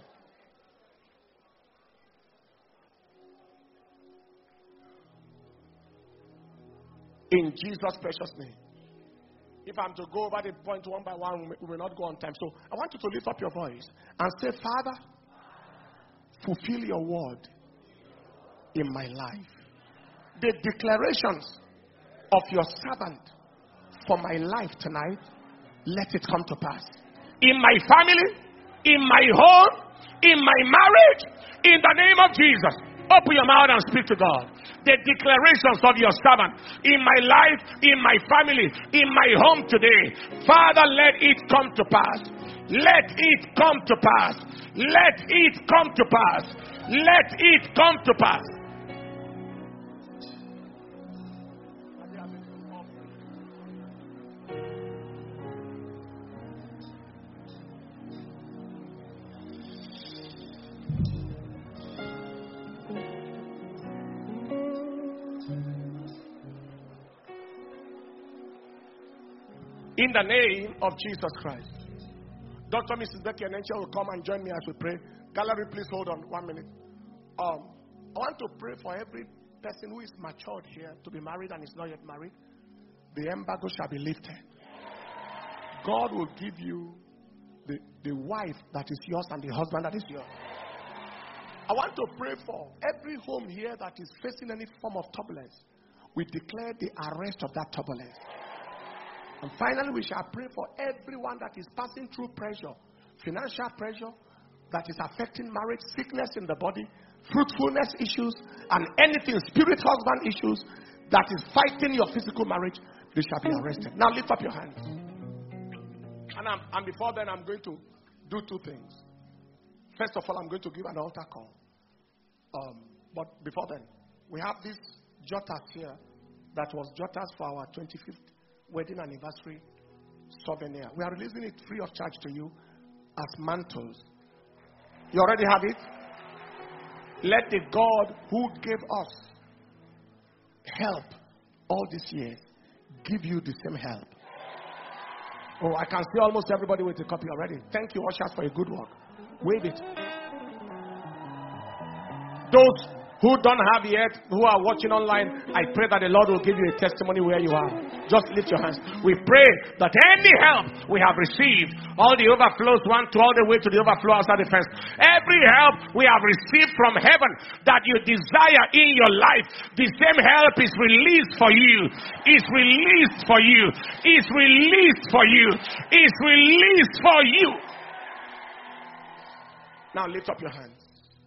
In Jesus' precious name. If I'm to go over the point one by one, we will not go on time. So I want you to lift up your voice and say, Father, fulfill Your word in my life. The declarations of Your servant for my life tonight, let it come to pass. In my family, in my home, in my marriage, in the name of Jesus. Open your mouth and speak to God. The declarations of Your servant in my life, in my family, in my home today. Father, let it come to pass. Let it come to pass. Let it come to pass. Let it come to pass. In the name of Jesus Christ. Doctor Missus Becky and Encha will come and join me as we pray. Gallery, please hold on one minute. Um, I want to pray for every person who is matured here to be married and is not yet married. The embargo shall be lifted. God will give you the, the wife that is yours and the husband that is yours. I want to pray for every home here that is facing any form of turbulence. We declare the arrest of that turbulence. And finally, we shall pray for everyone that is passing through pressure, financial pressure that is affecting marriage, sickness in the body, fruitfulness issues, and anything, spirit husband issues that is fighting your physical marriage. They shall be arrested. Now lift up your hands. And, I'm, and before then, I'm going to do two things. First of all, I'm going to give an altar call. Um, but before then, we have this jotters here that was jotters for our twenty-fifth wedding anniversary souvenir. We are releasing it free of charge to you as mantles. You already have it? Let the God who gave us help all these years give you the same help. Oh, I can see almost everybody with a copy already. Thank you, ushers, for a good work. Wave it. Those who don't have yet, who are watching online, I pray that the Lord will give you a testimony where you are. Just lift your hands. We pray that any help we have received, all the overflows one to all the way to the overflow outside the fence, every help we have received from heaven that you desire in your life, the same help is released for you. Is released for you. Is released for you. Is released for you. Now lift up your hands.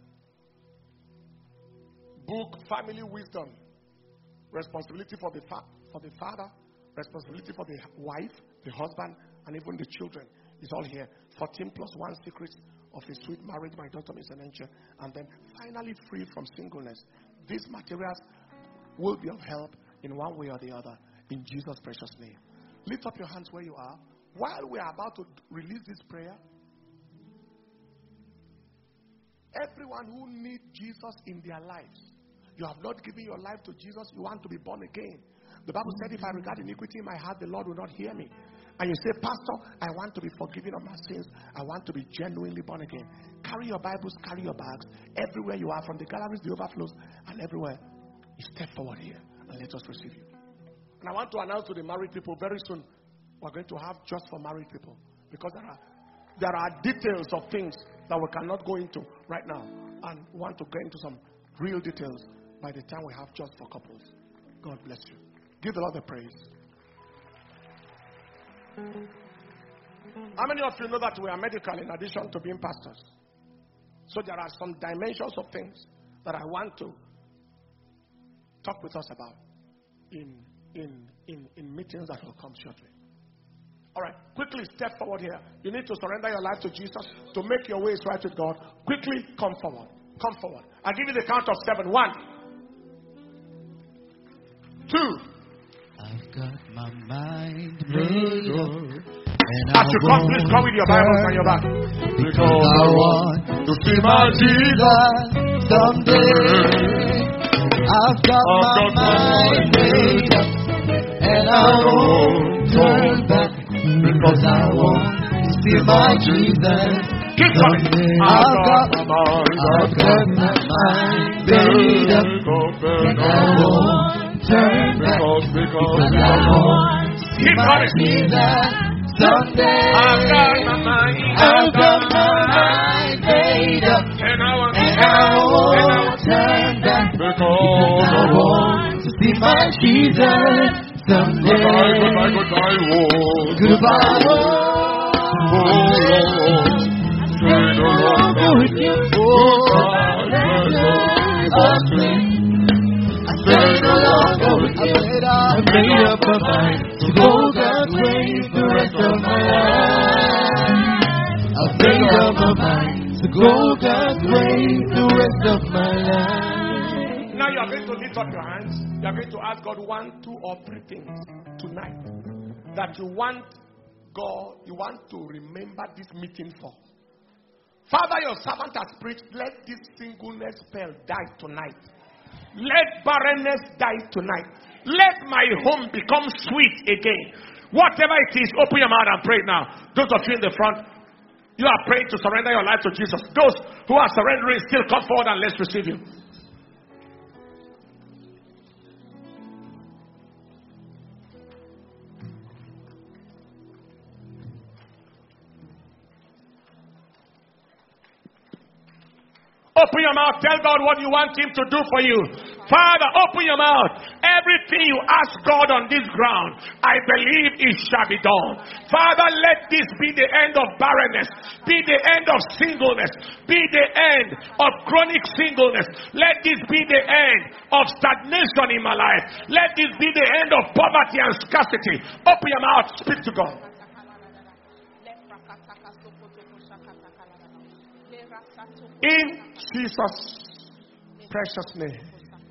Book family wisdom. Responsibility for the fa- for the father, responsibility for the wife, the husband, and even the children is all here. fourteen plus one secrets of a sweet marriage by Doctor Missus Encha. And then finally free from singleness. These materials will be of help in one way or the other in Jesus' precious name. Lift up your hands where you are. While we are about to release this prayer, everyone who needs Jesus in their lives, you have not given your life to Jesus, you want to be born again. The Bible said, if I regard iniquity in my heart, the Lord will not hear me. And you say, Pastor, I want to be forgiven of my sins. I want to be genuinely born again. Carry your Bibles, carry your bags. Everywhere you are, from the galleries, the overflows, and everywhere. You step forward here and let us receive you. And I want to announce to the married people very soon, we're going to have just for married people. Because there are, there are details of things that we cannot go into right now, and want to get into some real details by the time we have just for couples. God bless you. Give the Lord the praise. How many of you know that we are medical in addition to being pastors? So there are some dimensions of things that I want to talk with us about in, in, in, in meetings that will come shortly. All right, quickly step forward here. You need to surrender your life to Jesus to make your ways right with God. Quickly come forward. Come forward. I'll give you the count of seven. One. Two. I've got my mind made up. And As you come, please come with your Bibles on your back. Because I want to see my Jesus someday. I've got my mind made up. And I won't turn back. Because I want to see my Jesus someday. I've got, I've got my mind made up. And I won't turn back. Because I want to see my Jesus someday. I've got my mind, I've got my mind made up, and I want and I won't turn back, because I want to see my Jesus someday. Goodbye, goodbye, goodbye, Lord. Goodbye, Lord. Stay no longer with you. I stay no longer with you. I made up my mind to go God's way the rest of my life. I've made up my mind to go God's way the rest of my life. Now you are going to lift up your hands. You are going to ask God one, two, or three things tonight that you want God, you want to remember this meeting for. Father, your servant has preached. Let this singleness spell die tonight. Let barrenness die tonight. Let my home become sweet again. Whatever it is, open your mouth and pray now. Those of you in the front, you are praying to surrender your life to Jesus. Those who are surrendering, still come forward and let's receive you. Open your mouth. Tell God what you want Him to do for you. Father, open your mouth. Everything you ask God on this ground, I believe it shall be done. Father, let this be the end of barrenness, be the end of singleness, be the end of chronic singleness. Let this be the end of stagnation in my life. Let this be the end of poverty and scarcity. Open your mouth. Speak to God. In Jesus' precious name.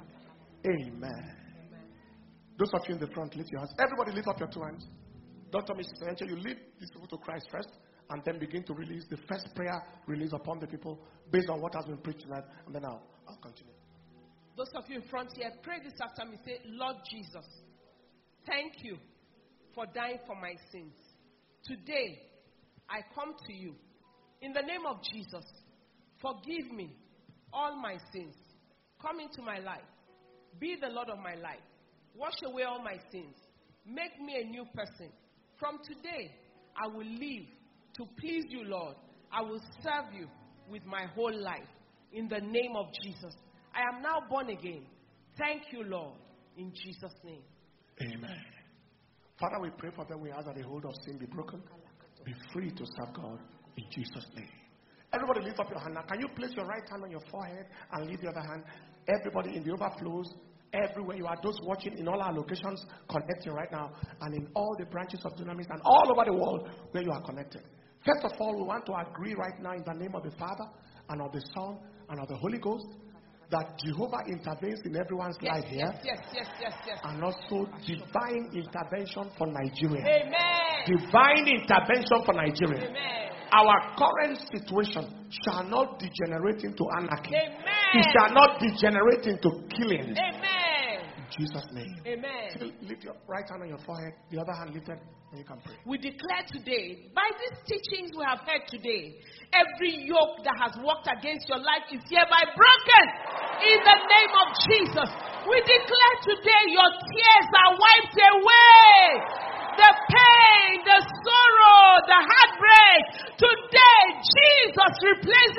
Amen. Those of you in the front, lift your hands. Everybody lift up your two hands. Doctor Missus Angel, you lead these people to Christ first, and then begin to release the first prayer release upon the people based on what has been preached tonight, and then I'll, I'll continue. Those of you in front here, pray this after me. Say, Lord Jesus, thank you for dying for my sins. Today, I come to you. In the name of Jesus, forgive me all my sins. Come into my life. Be the Lord of my life. Wash away all my sins. Make me a new person. From today, I will live to please you, Lord. I will serve you with my whole life. In the name of Jesus. I am now born again. Thank you, Lord. In Jesus' name. Amen. Father, we pray for them. We ask that the hold of sin be broken. Be free to serve God. In Jesus' name. Everybody lift up your hand now. Can you place your right hand on your forehead and leave the other hand? Everybody in the overflows, everywhere you are, those watching in all our locations, connecting right now, and in all the branches of Dunamis and all over the world where you are connected. First of all, we want to agree right now in the name of the Father and of the Son and of the Holy Ghost that Jehovah intervenes in everyone's Yes, life here. yes, yes, yes, yes, yes. And also divine intervention for Nigeria. Amen. Divine intervention for Nigeria. Amen. Our current situation shall not degenerate into anarchy. Amen. It shall not degenerate into killing. Amen. In Jesus' name. Amen. Still lift your right hand on your forehead, the other hand lifted, and you can pray. We declare today, by these teachings we have heard today, every yoke that has worked against your life is hereby broken. In the name of Jesus. We declare today your tears are wiped away. The pain, the sorrow, the heartbreak. Today, Jesus replaces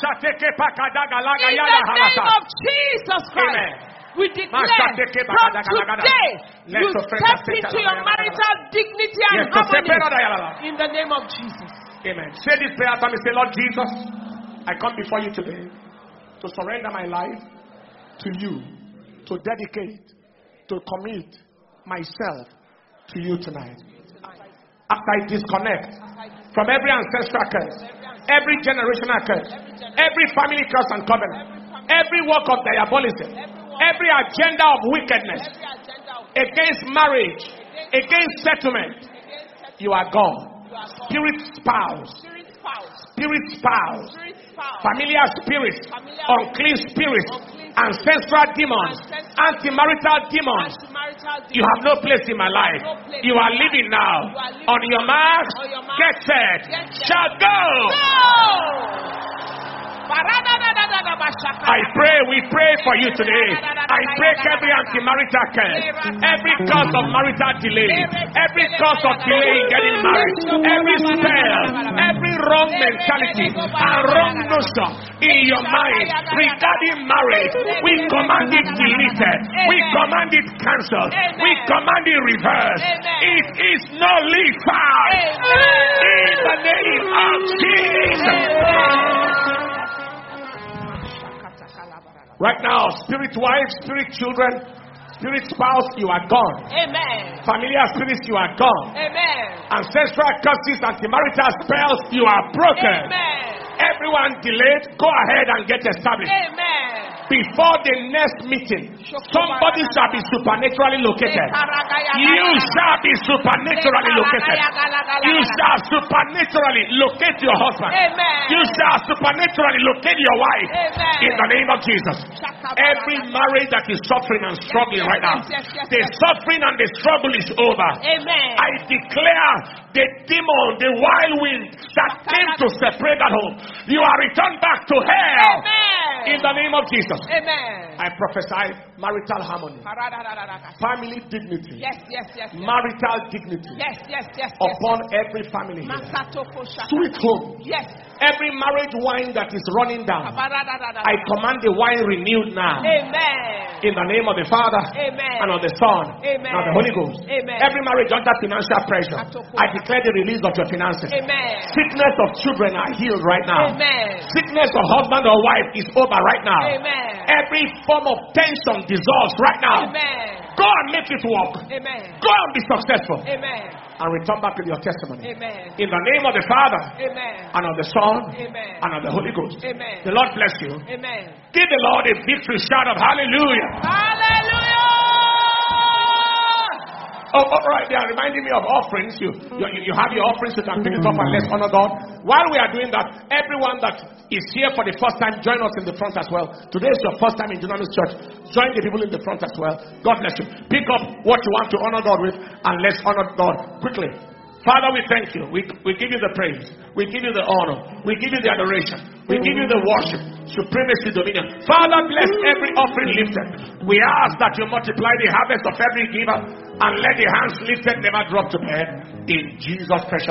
name of Jesus Christ. Amen. We declare from today you step into your marital dignity and harmony in the name of Jesus. Amen. Say this prayer after me. Say, Lord Jesus, I come before you today to surrender my life to you, to dedicate, to commit myself to you tonight. After I disconnect from every ancestral curse, every generational curse, every family curse and covenant, every work of diabolism, every agenda of wickedness against marriage, against settlement, you are gone. Spirit spouse, spirit spouse, familiar spirits, unclean spirits, ancestral demons, anti-marital demons, you have no place in my life. You are living now. On your mark, get set, shall go. I pray, we pray for you today. I break every anti-marital curse, every cause of marital delay, every cause of delay in getting married, every spell, every wrong mentality and wrong notion in your mind regarding marriage. We command it deleted. We command it cancelled. We command it reversed. It is nullified in the name of Jesus. Right now, spirit wife, spirit children, spirit spouse, you are gone. Amen. Familiar spirits, you are gone. Amen. Ancestral curses, anti-marital spells, you are broken. Amen. Everyone delayed, go ahead and get established. Amen. Before the next meeting, somebody shall be supernaturally located. You shall be supernaturally located. You shall supernaturally locate your husband. Amen. You shall supernaturally locate your wife. Amen. In the name of Jesus. Every marriage that is suffering and struggling right now, the suffering and the struggle is over. Amen. I declare the demon, the wild wind that came to separate that home, you are returned back to hell. Amen. In the name of Jesus. Amen. I prophesy marital harmony, family dignity, yes, yes, yes, yes. marital dignity, yes, yes, yes, upon yes. every family here. Yes. Sweet home. Yes. Every marriage wine that is running down, I command the wine renewed now. Amen. In the name of the Father, Amen. and of the Son, Amen. and of the Holy Ghost. Amen. Every marriage under financial pressure, I declare the release of your finances. Amen. Sickness of children are healed right now. Amen. Sickness of husband or wife is over right now. Amen. Every form of tension dissolves right now. Amen. Go and make it work. Amen. Go and be successful. Amen. And return back with your testimony. Amen. In the name of the Father, Amen. and of the Son, Amen. and of the Holy Ghost. Amen. The Lord bless you. Amen. Give the Lord a victory shout of hallelujah. Hallelujah. Oh, all right, they are reminding me of offerings. You, you, you have your offerings, you can pick it up and let's honor God. While we are doing that, everyone that is here for the first time, join us in the front as well. Today is your first time in Dunamis Church. Join the people in the front as well. God bless you. Pick up what you want to honor God with and let's honor God quickly. Father, we thank you. We, we give you the praise. We give you the honor. We give you the adoration. We give you the worship. Supremacy, dominion. Father, bless every offering lifted. We ask that you multiply the harvest of every giver and let the hands lifted never drop to bed. In Jesus' precious